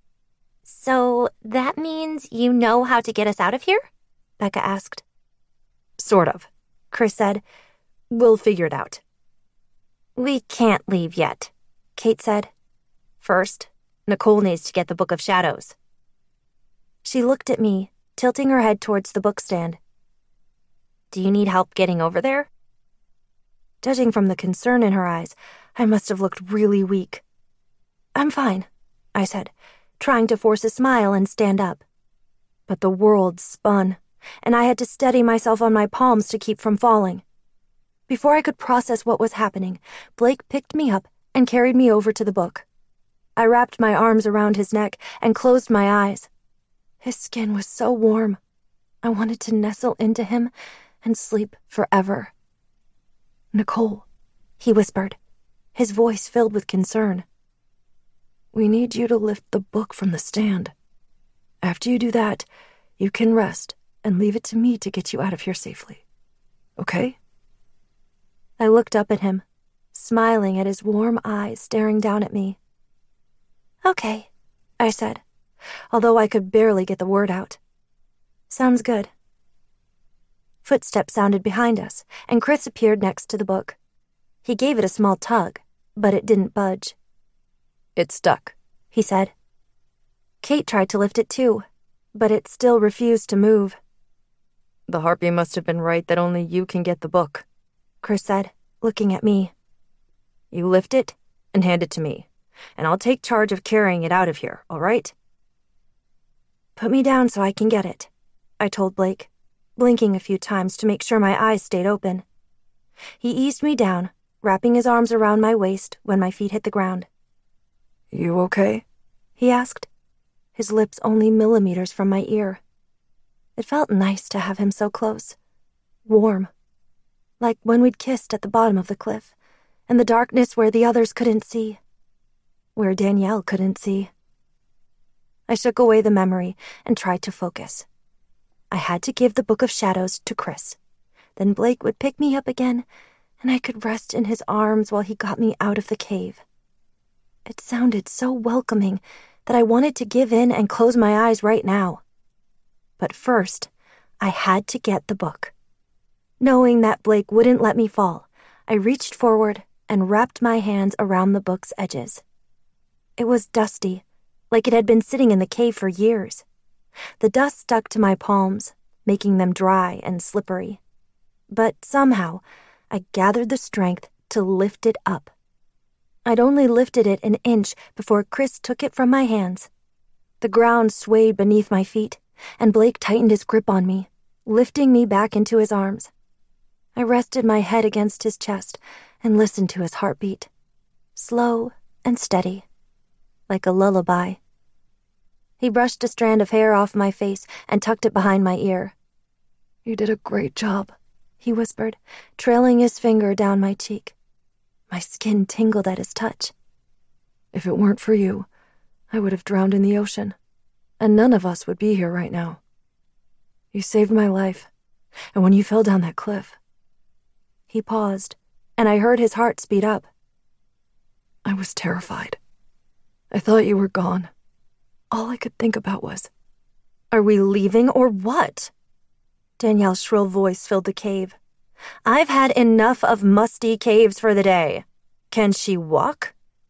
So that means you know how to get us out of here? Becca asked. Sort of, Chris said. We'll figure it out. We can't leave yet, Kate said. First, Nicole needs to get the Book of Shadows. She looked at me, tilting her head towards the bookstand. Do you need help getting over there? Judging from the concern in her eyes, I must have looked really weak. I'm fine, I said, trying to force a smile and stand up. But the world spun, and I had to steady myself on my palms to keep from falling. Before I could process what was happening, Blake picked me up and carried me over to the book. I wrapped my arms around his neck and closed my eyes. His skin was so warm. I wanted to nestle into him and sleep forever. Nicole, he whispered, his voice filled with concern. We need you to lift the book from the stand. After you do that, you can rest and leave it to me to get you out of here safely. Okay? I looked up at him, smiling at his warm eyes staring down at me. Okay, I said, although I could barely get the word out. Sounds good. Footsteps sounded behind us, and Chris appeared next to the book. He gave it a small tug, but it didn't budge. It's stuck, he said. Kate tried to lift it too, but it still refused to move. The harpy must have been right that only you can get the book, Chris said, looking at me. You lift it and hand it to me, and I'll take charge of carrying it out of here, all right? Put me down so I can get it, I told Blake, blinking a few times to make sure my eyes stayed open. He eased me down, wrapping his arms around my waist when my feet hit the ground. You okay? He asked, his lips only millimeters from my ear. It felt nice to have him so close, warm, like when we'd kissed at the bottom of the cliff, in the darkness where the others couldn't see, where Danielle couldn't see. I shook away the memory and tried to focus. I had to give the Book of Shadows to Chris. Then Blake would pick me up again, and I could rest in his arms while he got me out of the cave. It sounded so welcoming that I wanted to give in and close my eyes right now. But first, I had to get the book. Knowing that Blake wouldn't let me fall, I reached forward and wrapped my hands around the book's edges. It was dusty, like it had been sitting in the cave for years. The dust stuck to my palms, making them dry and slippery. But somehow, I gathered the strength to lift it up. I'd only lifted it an inch before Chris took it from my hands. The ground swayed beneath my feet, and Blake tightened his grip on me, lifting me back into his arms. I rested my head against his chest and listened to his heartbeat, slow and steady, like a lullaby. He brushed a strand of hair off my face and tucked it behind my ear. "You did a great job," he whispered, trailing his finger down my cheek. My skin tingled at his touch. "If it weren't for you, I would have drowned in the ocean, and none of us would be here right now. You saved my life, and when you fell down that cliff..." He paused, and I heard his heart speed up. "I was terrified. I thought you were gone. All I could think about was, are we leaving or what?" Danielle's shrill voice filled the cave. "I've had enough of musty caves for the day. Can she walk?"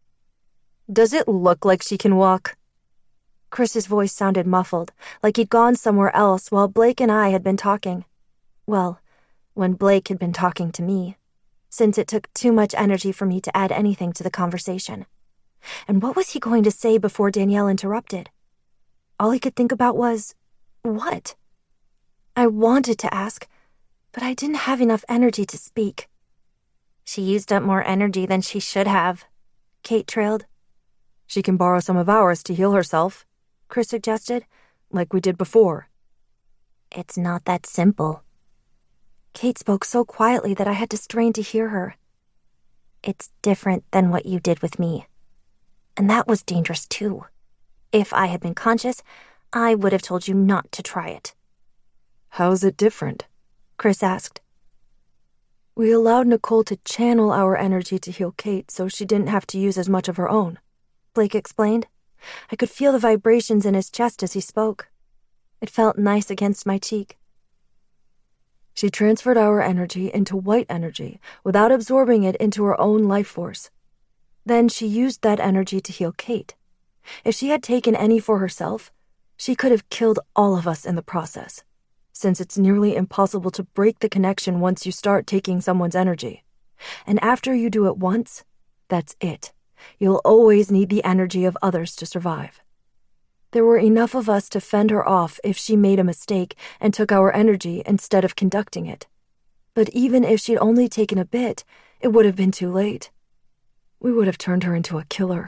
"Does it look like she can walk?" Chris's voice sounded muffled, like he'd gone somewhere else while Blake and I had been talking. Well, when Blake had been talking to me, since it took too much energy for me to add anything to the conversation. And what was he going to say before Danielle interrupted? All he could think about was, what? I wanted to ask, but I didn't have enough energy to speak. "She used up more energy than she should have," Kate trailed. "She can borrow some of ours to heal herself," Chris suggested, "like we did before." "It's not that simple." Kate spoke so quietly that I had to strain to hear her. "It's different than what you did with me. And that was dangerous too. If I had been conscious, I would have told you not to try it." "How's it different?" Chris asked. "We allowed Nicole to channel our energy to heal Kate so she didn't have to use as much of her own," Blake explained. I could feel the vibrations in his chest as he spoke. It felt nice against my cheek. "She transferred our energy into white energy without absorbing it into her own life force. Then she used that energy to heal Kate. If she had taken any for herself, she could have killed all of us in the process, since it's nearly impossible to break the connection once you start taking someone's energy. And after you do it once, that's it. You'll always need the energy of others to survive. There were enough of us to fend her off if she made a mistake and took our energy instead of conducting it. But even if she'd only taken a bit, it would have been too late. We would have turned her into a killer."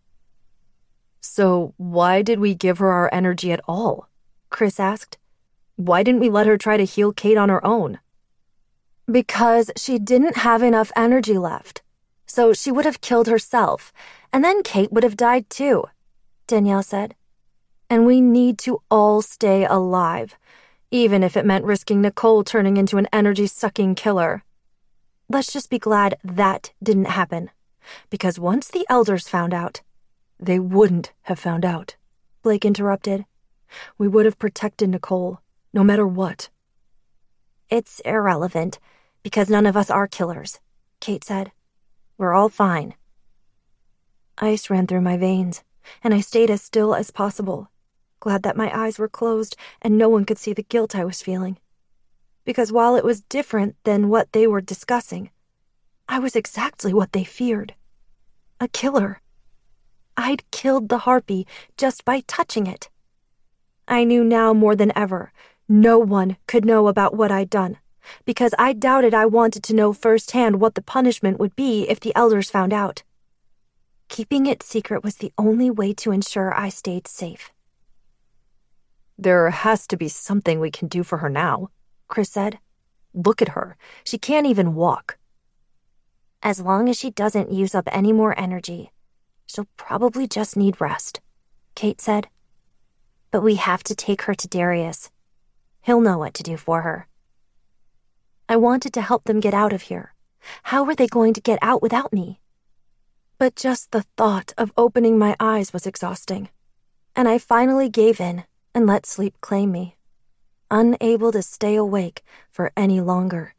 "So why did we give her our energy at all?" Chris asked. "Why didn't we let her try to heal Kate on her own?" "Because she didn't have enough energy left. So she would have killed herself, and then Kate would have died too," Danielle said. "And we need to all stay alive, even if it meant risking Nicole turning into an energy-sucking killer. Let's just be glad that didn't happen, because once the elders found out..." "They wouldn't have found out," Blake interrupted. "We would have protected Nicole, no matter what." "It's irrelevant, because none of us are killers," Kate said. "We're all fine." Ice ran through my veins, and I stayed as still as possible, glad that my eyes were closed and no one could see the guilt I was feeling. Because while it was different than what they were discussing, I was exactly what they feared. A killer. I'd killed the harpy just by touching it. I knew now more than ever, no one could know about what I'd done, because I doubted I wanted to know firsthand what the punishment would be if the elders found out. Keeping it secret was the only way to ensure I stayed safe. "There has to be something we can do for her now," Chris said. "Look at her. She can't even walk." "As long as she doesn't use up any more energy, she'll probably just need rest," Kate said. "But we have to take her to Darius. He'll know what to do for her." I wanted to help them get out of here. How were they going to get out without me? But just the thought of opening my eyes was exhausting, and I finally gave in and let sleep claim me, unable to stay awake for any longer.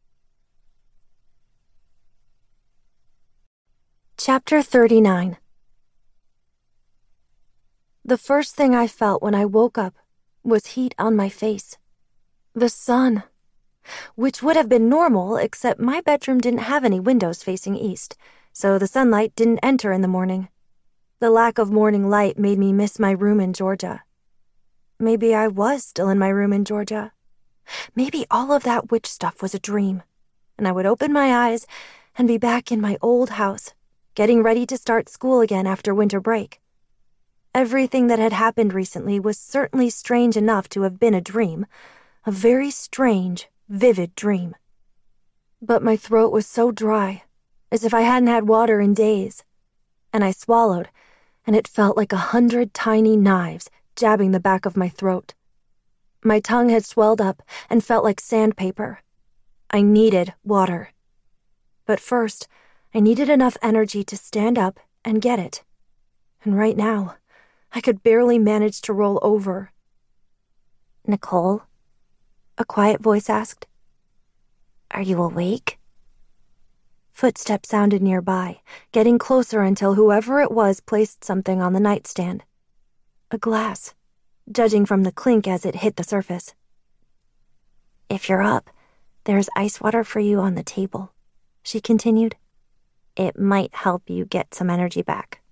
Chapter thirty-nine. The first thing I felt when I woke up was heat on my face. The sun. Which would have been normal, except my bedroom didn't have any windows facing east, so the sunlight didn't enter in the morning. The lack of morning light made me miss my room in Georgia. Maybe I was still in my room in Georgia. Maybe all of that witch stuff was a dream, and I would open my eyes and be back in my old house, getting ready to start school again after winter break. Everything that had happened recently was certainly strange enough to have been a dream, a very strange, vivid dream. But my throat was so dry, as if I hadn't had water in days, and I swallowed, and it felt like a hundred tiny knives jabbing the back of my throat. My tongue had swelled up and felt like sandpaper. I needed water. But first, I needed enough energy to stand up and get it. And right now, I could barely manage to roll over. "Nicole?" a quiet voice asked. "Are you awake?" Footsteps sounded nearby, getting closer until whoever it was placed something on the nightstand. A glass, judging from the clink as it hit the surface. "If you're up, there's ice water for you on the table," she continued. "It might help you get some energy back."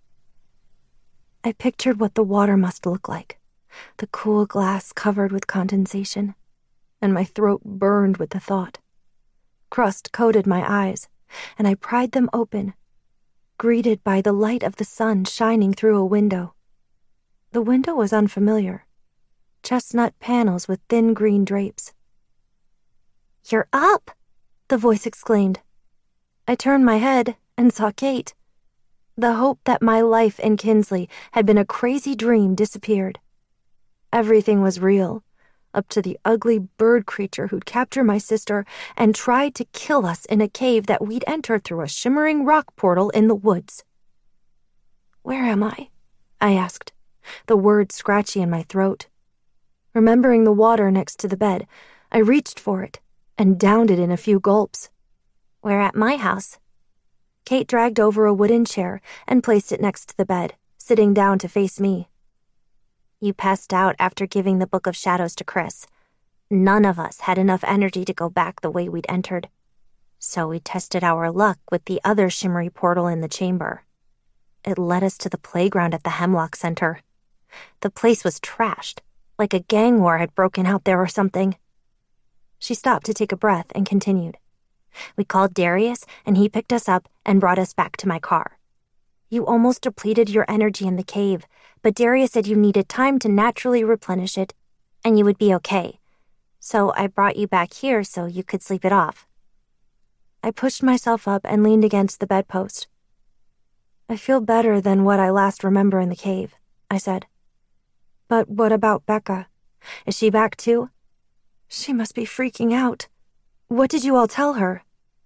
I pictured what the water must look like, the cool glass covered with condensation, and my throat burned with the thought. Crust coated my eyes, and I pried them open, greeted by the light of the sun shining through a window. The window was unfamiliar, chestnut panels with thin green drapes. "You're up!" the voice exclaimed. I turned my head and saw Kate. The hope that my life in Kinsley had been a crazy dream disappeared. Everything was real, up to the ugly bird creature who'd captured my sister and tried to kill us in a cave that we'd entered through a shimmering rock portal in the woods. "Where am I?" I asked, the words scratchy in my throat. Remembering the water next to the bed, I reached for it and downed it in a few gulps. "We're at my house." Kate dragged over a wooden chair and placed it next to the bed, sitting down to face me. "You passed out after giving the Book of Shadows to Chris. None of us had enough energy to go back the way we'd entered. So we tested our luck with the other shimmery portal in the chamber. It led us to the playground at the Hemlock Center. The place was trashed, like a gang war had broken out there or something." She stopped to take a breath and continued. "We called Darius, and he picked us up and brought us back to my car. You almost depleted your energy in the cave, but Darius said you needed time to naturally replenish it, and you would be okay. So I brought you back here so you could sleep it off." I pushed myself up and leaned against the bedpost. "I feel better than what I last remember in the cave," I said. "But what about Becca? Is she back too? She must be freaking out. What did you all tell her?"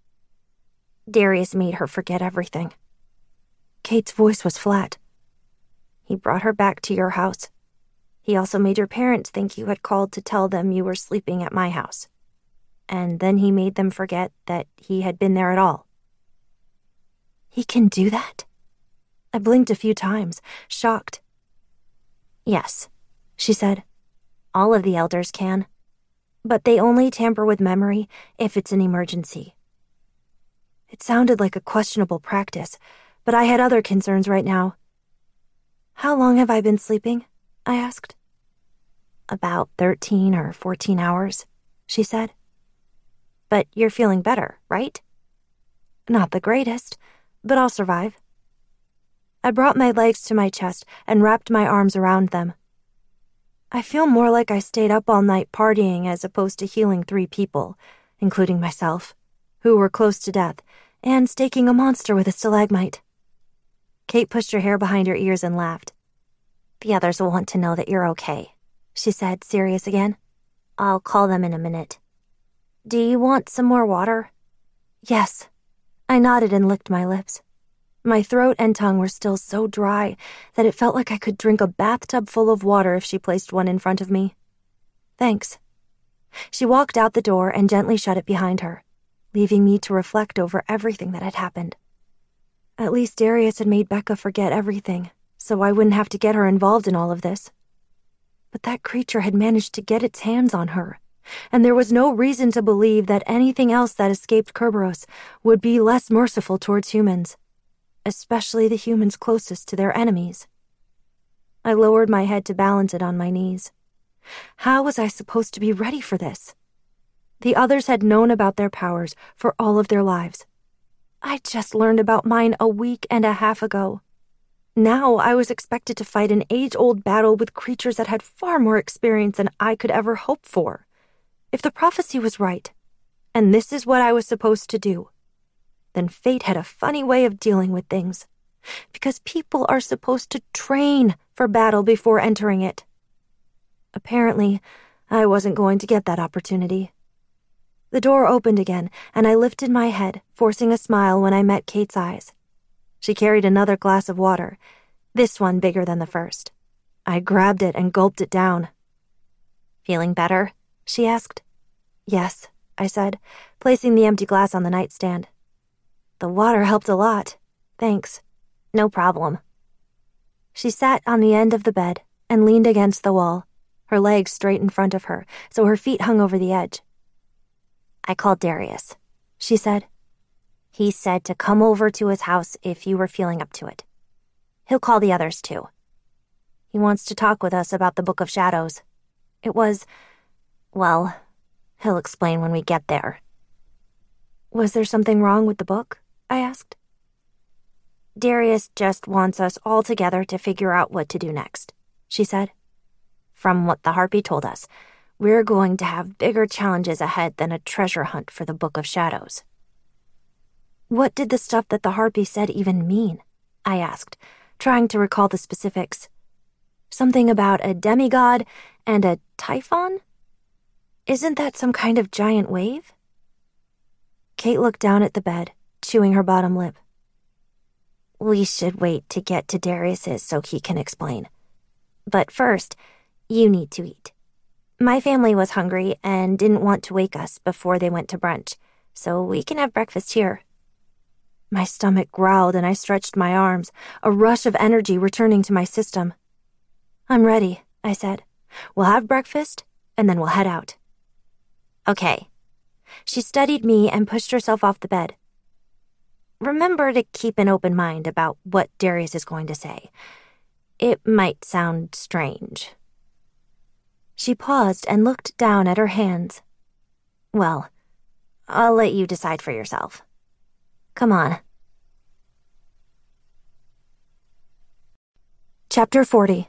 "Darius made her forget everything." Kate's voice was flat. "He brought her back to your house. He also made your parents think you had called to tell them you were sleeping at my house. And then he made them forget that he had been there at all." "He can do that?" I blinked a few times, shocked. "Yes," she said. "All of the elders can. But they only tamper with memory if it's an emergency." It sounded like a questionable practice, but I had other concerns right now. "How long have I been sleeping?" I asked. "About thirteen or fourteen hours," she said. "But you're feeling better, right?" "Not the greatest, but I'll survive." I brought my legs to my chest and wrapped my arms around them. I feel more like I stayed up all night partying as opposed to healing three people, including myself, who were close to death, and staking a monster with a stalagmite. Kate pushed her hair behind her ears and laughed. "The others will want to know that you're okay," she said, serious again. "I'll call them in a minute. Do you want some more water?" "Yes." I nodded and licked my lips. My throat and tongue were still so dry that it felt like I could drink a bathtub full of water if she placed one in front of me. "Thanks." She walked out the door and gently shut it behind her, leaving me to reflect over everything that had happened. At least Darius had made Becca forget everything, so I wouldn't have to get her involved in all of this. But that creature had managed to get its hands on her, and there was no reason to believe that anything else that escaped Kerberos would be less merciful towards humans. especially the humans closest to their enemies. I lowered my head to balance it on my knees. How was I supposed to be ready for this? The others had known about their powers for all of their lives. I just learned about mine a week and a half ago. Now I was expected to fight an age-old battle with creatures that had far more experience than I could ever hope for. If the prophecy was right, and this is what I was supposed to do, then fate had a funny way of dealing with things, because people are supposed to train for battle before entering it. Apparently, I wasn't going to get that opportunity. The door opened again, and I lifted my head, forcing a smile when I met Kate's eyes. She carried another glass of water, this one bigger than the first. I grabbed it and gulped it down. "Feeling better?" she asked. "Yes," I said, placing the empty glass on the nightstand. "The water helped a lot. Thanks." "No problem." She sat on the end of the bed and leaned against the wall, her legs straight in front of her, so her feet hung over the edge. "I called Darius," she said. "He said to come over to his house if you were feeling up to it. He'll call the others too. He wants to talk with us about the Book of Shadows. It was, well, he'll explain when we get there." "Was there something wrong with the book?" I asked. "Darius just wants us all together to figure out what to do next," she said. "From what the Harpy told us, we're going to have bigger challenges ahead than a treasure hunt for the Book of Shadows." "What did the stuff that the Harpy said even mean?" I asked, trying to recall the specifics. "Something about a demigod and a typhon? Isn't that some kind of giant wave?" Kate looked down at the bed, chewing her bottom lip. "We should wait to get to Darius's so he can explain. But first, you need to eat. My family was hungry and didn't want to wake us before they went to brunch, so we can have breakfast here." My stomach growled and I stretched my arms, a rush of energy returning to my system. "I'm ready," I said. "We'll have breakfast, and then we'll head out." "Okay." She studied me and pushed herself off the bed. "Remember to keep an open mind about what Darius is going to say. It might sound strange." She paused and looked down at her hands. "Well, I'll let you decide for yourself. Come on." Chapter forty.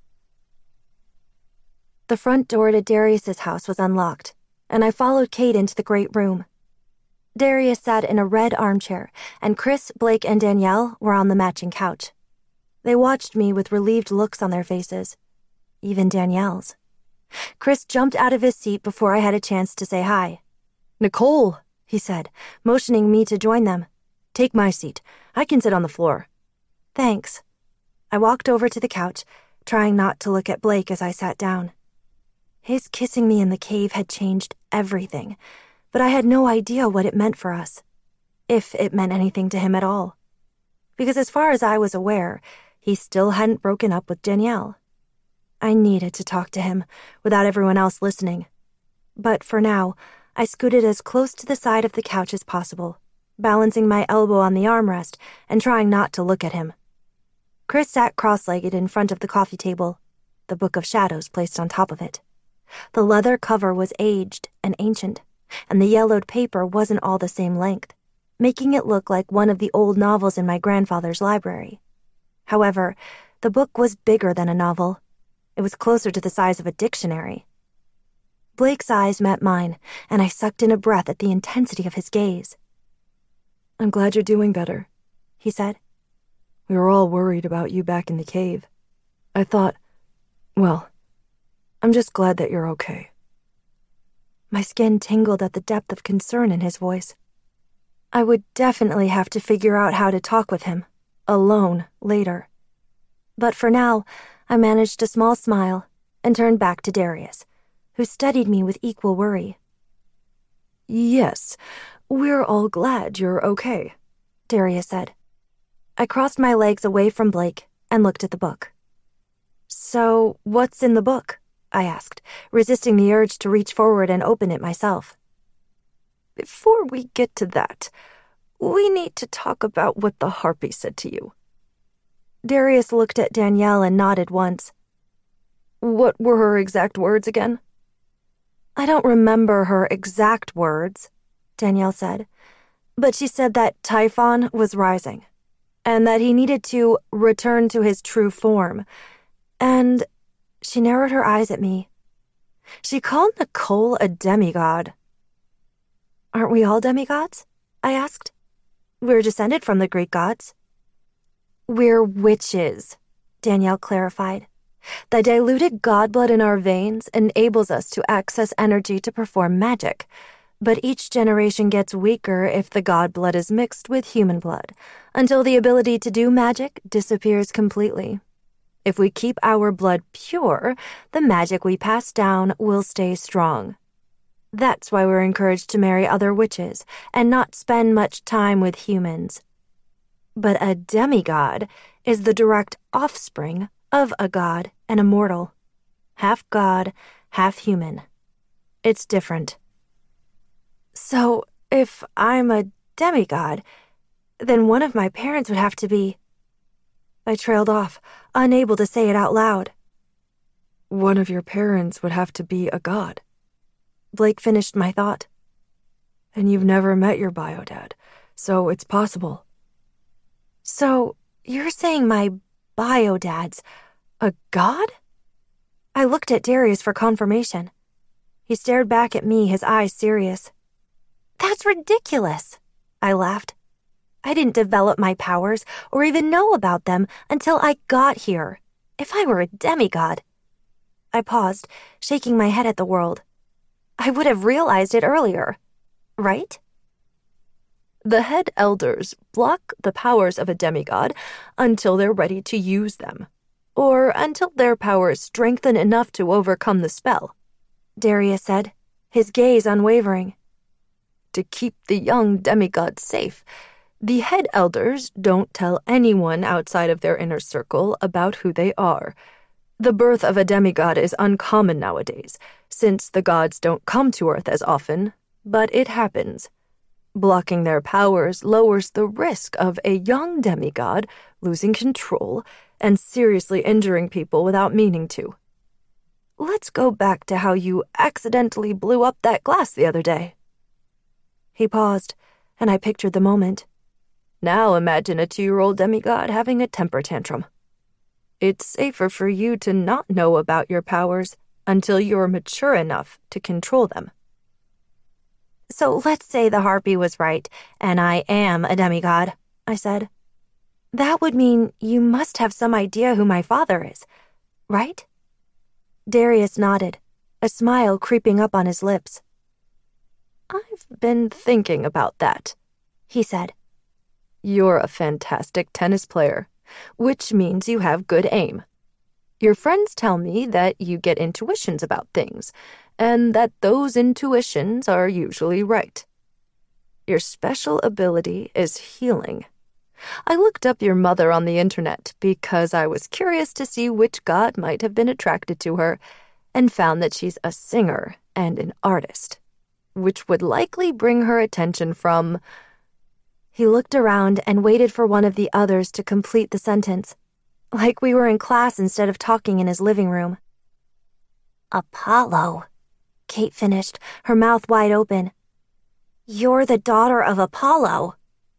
The front door to Darius's house was unlocked, and I followed Kate into the great room. Darius sat in a red armchair, and Chris, Blake, and Danielle were on the matching couch. They watched me with relieved looks on their faces, even Danielle's. Chris jumped out of his seat before I had a chance to say hi. "Nicole," he said, motioning me to join them. "Take my seat. I can sit on the floor." "Thanks." I walked over to the couch, trying not to look at Blake as I sat down. His kissing me in the cave had changed everything, but I had no idea what it meant for us, if it meant anything to him at all. Because as far as I was aware, he still hadn't broken up with Danielle. I needed to talk to him without everyone else listening. But for now, I scooted as close to the side of the couch as possible, balancing my elbow on the armrest and trying not to look at him. Chris sat cross-legged in front of the coffee table, the Book of Shadows placed on top of it. The leather cover was aged and ancient, and the yellowed paper wasn't all the same length, making it look like one of the old novels in my grandfather's library. However, the book was bigger than a novel. It was closer to the size of a dictionary. Blake's eyes met mine, and I sucked in a breath at the intensity of his gaze. "I'm glad you're doing better," he said. "We were all worried about you back in the cave. I thought, well, I'm just glad that you're okay." My skin tingled at the depth of concern in his voice. I would definitely have to figure out how to talk with him, alone, later. But for now, I managed a small smile and turned back to Darius, who studied me with equal worry. "Yes, we're all glad you're okay," Darius said. I crossed my legs away from Blake and looked at the book. "So, what's in the book?" I asked, resisting the urge to reach forward and open it myself. "Before we get to that, We need to talk about what the harpy said to you. Darius looked at Danielle and nodded once. What were her exact words again? I don't remember her exact words, Danielle said, but she said that Typhon was rising, and that he needed to return to his true form, and she narrowed her eyes at me. She called Nicole a demigod. Aren't we all demigods? I asked. We're descended from the Greek gods. We're witches, Danielle clarified. The diluted god blood in our veins enables us to access energy to perform magic, but each generation gets weaker if the god blood is mixed with human blood, until the ability to do magic disappears completely. If we keep our blood pure, the magic we pass down will stay strong. That's why we're encouraged to marry other witches and not spend much time with humans. But a demigod is the direct offspring of a god and a mortal. Half god, half human. It's different. So, if I'm a demigod, then one of my parents would have to be... I trailed off, unable to say it out loud. One of your parents would have to be a god. Blake finished my thought. And you've never met your bio dad, so it's possible. So, you're saying my bio dad's a god? I looked at Darius for confirmation. He stared back at me, his eyes serious. That's ridiculous, I laughed. I didn't develop my powers or even know about them until I got here. If I were a demigod... I paused, shaking my head at the world. I would have realized it earlier, right? The head elders block the powers of a demigod until they're ready to use them, or until their powers strengthen enough to overcome the spell, Darius said, his gaze unwavering. To keep the young demigods safe, the head elders don't tell anyone outside of their inner circle about who they are. The birth of a demigod is uncommon nowadays, since the gods don't come to Earth as often, but it happens. Blocking their powers lowers the risk of a young demigod losing control and seriously injuring people without meaning to. Let's go back to how you accidentally blew up that glass the other day. He paused, and I pictured the moment. Now imagine a two-year-old demigod having a temper tantrum. It's safer for you to not know about your powers until you're mature enough to control them. So let's say the harpy was right, and I am a demigod, I said. That would mean you must have some idea who my father is, right? Darius nodded, a smile creeping up on his lips. I've been thinking about that, he said. You're a fantastic tennis player, which means you have good aim. Your friends tell me that you get intuitions about things, and that those intuitions are usually right. Your special ability is healing. I looked up your mother on the internet because I was curious to see which god might have been attracted to her, and found that she's a singer and an artist, which would likely bring her attention from... He looked around and waited for one of the others to complete the sentence, like we were in class instead of talking in his living room. Apollo, Kate finished, her mouth wide open. You're the daughter of Apollo.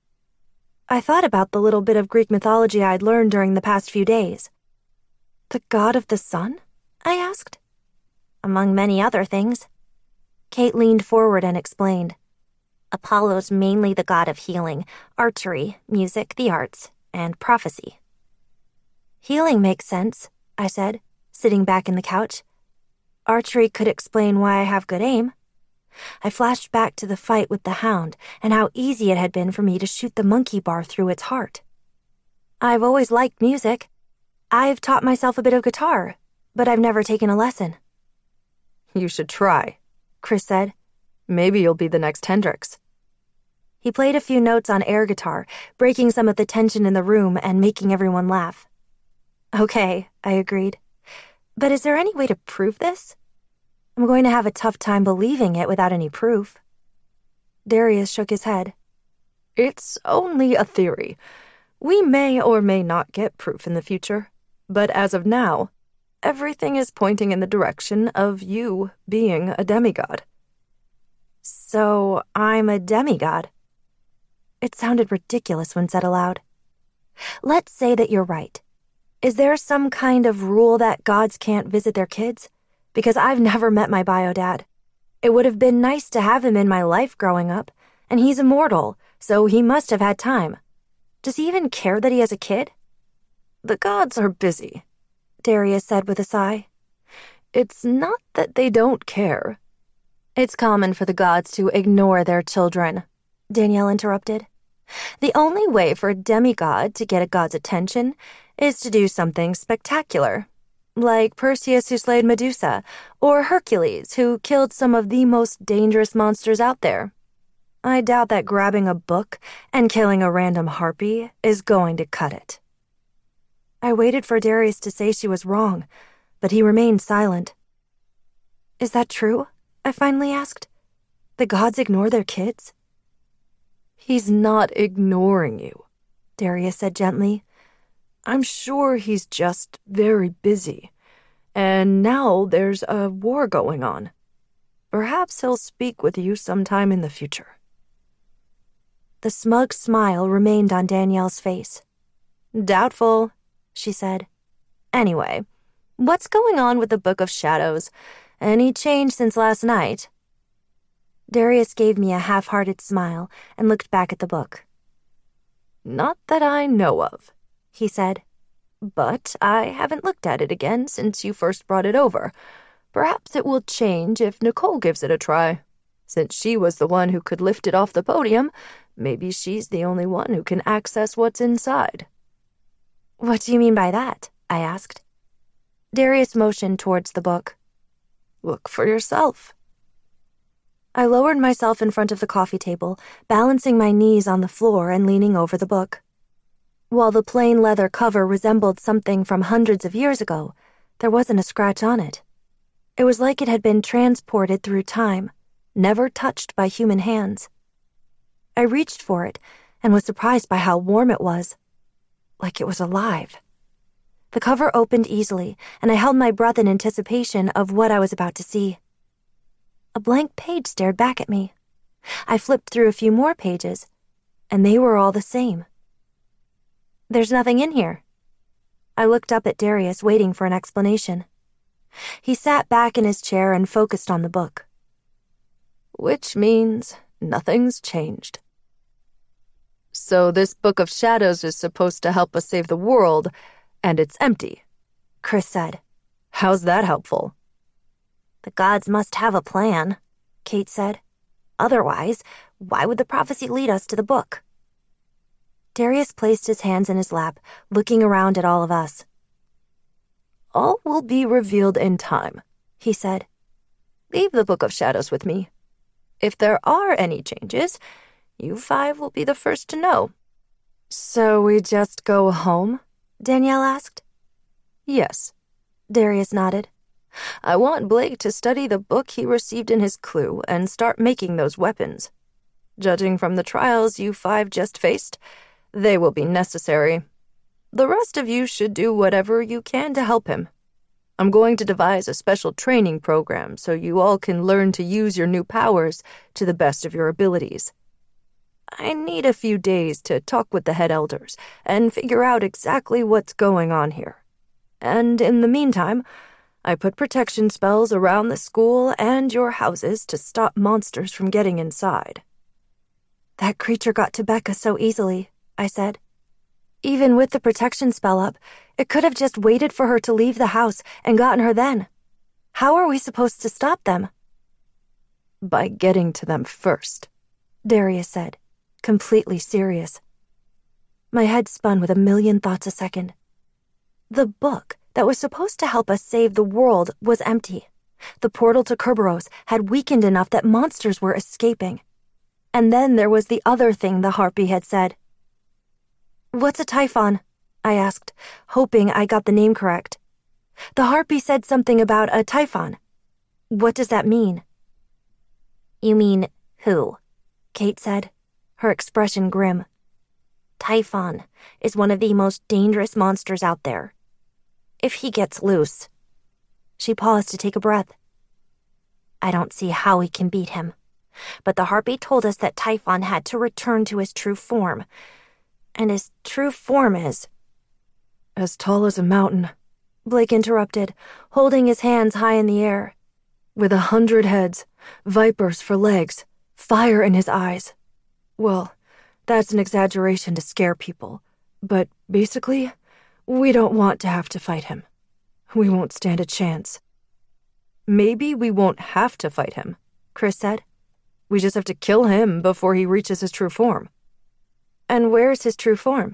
I thought about the little bit of Greek mythology I'd learned during the past few days. The god of the sun? I asked. Among many other things. Kate leaned forward and explained. Apollo's mainly the god of healing, archery, music, the arts, and prophecy. Healing makes sense, I said, sitting back in the couch. Archery could explain why I have good aim. I flashed back to the fight with the hound and how easy it had been for me to shoot the monkey bar through its heart. I've always liked music. I've taught myself a bit of guitar, but I've never taken a lesson. You should try, Chris said. Maybe you'll be the next Hendrix. He played a few notes on air guitar, breaking some of the tension in the room and making everyone laugh. Okay, I agreed. But is there any way to prove this? I'm going to have a tough time believing it without any proof. Darius shook his head. It's only a theory. We may or may not get proof in the future, but as of now, everything is pointing in the direction of you being a demigod. So I'm a demigod? It sounded ridiculous when said aloud. Let's say that you're right. Is there some kind of rule that gods can't visit their kids? Because I've never met my bio dad. It would have been nice to have him in my life growing up, and he's immortal, so he must have had time. Does he even care that he has a kid? The gods are busy, Darius said with a sigh. It's not that they don't care. It's common for the gods to ignore their children, Danielle interrupted. The only way for a demigod to get a god's attention is to do something spectacular, like Perseus who slayed Medusa, or Hercules who killed some of the most dangerous monsters out there. I doubt that grabbing a book and killing a random harpy is going to cut it. I waited for Darius to say she was wrong, but he remained silent. Is that true? I finally asked. The gods ignore their kids? He's not ignoring you, Darius said gently. I'm sure he's just very busy. And now there's a war going on. Perhaps he'll speak with you sometime in the future. The smug smile remained on Danielle's face. Doubtful, she said. Anyway, what's going on with the Book of Shadows? Any change since last night? Darius gave me a half-hearted smile and looked back at the book. Not that I know of, he said. But I haven't looked at it again since you first brought it over. Perhaps it will change if Nicole gives it a try. Since she was the one who could lift it off the podium, maybe she's the only one who can access what's inside. What do you mean by that? I asked. Darius motioned towards the book. Look for yourself. I lowered myself in front of the coffee table, balancing my knees on the floor and leaning over the book. While the plain leather cover resembled something from hundreds of years ago, there wasn't a scratch on it. It was like it had been transported through time, never touched by human hands. I reached for it and was surprised by how warm it was, like it was alive. The cover opened easily, and I held my breath in anticipation of what I was about to see. A blank page stared back at me. I flipped through a few more pages, and they were all the same. There's nothing in here. I looked up at Darius, waiting for an explanation. He sat back in his chair and focused on the book. Which means nothing's changed. So this Book of Shadows is supposed to help us save the world, and it's empty, Chris said. How's that helpful? The gods must have a plan, Kate said. Otherwise, why would the prophecy lead us to the book? Darius placed his hands in his lap, looking around at all of us. All will be revealed in time, he said. Leave the Book of Shadows with me. If there are any changes, you five will be the first to know. So we just go home? Danielle asked. Yes, Darius nodded. I want Blake to study the book he received in his clue and start making those weapons. Judging from the trials you five just faced, they will be necessary. The rest of you should do whatever you can to help him. I'm going to devise a special training program so you all can learn to use your new powers to the best of your abilities. I need a few days to talk with the head elders and figure out exactly what's going on here. And in the meantime, I put protection spells around the school and your houses to stop monsters from getting inside. That creature got to Becca so easily, I said. Even with the protection spell up, it could have just waited for her to leave the house and gotten her then. How are we supposed to stop them? By getting to them first, Darius said, completely serious. My head spun with a million thoughts a second. The book that was supposed to help us save the world was empty. The portal to Kerberos had weakened enough that monsters were escaping. And then there was the other thing the harpy had said. What's a typhon? I asked, hoping I got the name correct. The harpy said something about a typhon. What does that mean? You mean who? Kate said. her expression grim. Typhon is one of the most dangerous monsters out there. If he gets loose... She paused to take a breath. I don't see how we can beat him, but the Harpy told us that Typhon had to return to his true form. And his true form is... As tall as a mountain, Blake interrupted, holding his hands high in the air. With a hundred heads, vipers for legs, fire in his eyes. Well, that's an exaggeration to scare people, but basically, we don't want to have to fight him. We won't stand a chance. Maybe we won't have to fight him, Chris said. We just have to kill him before he reaches his true form. And where's his true form?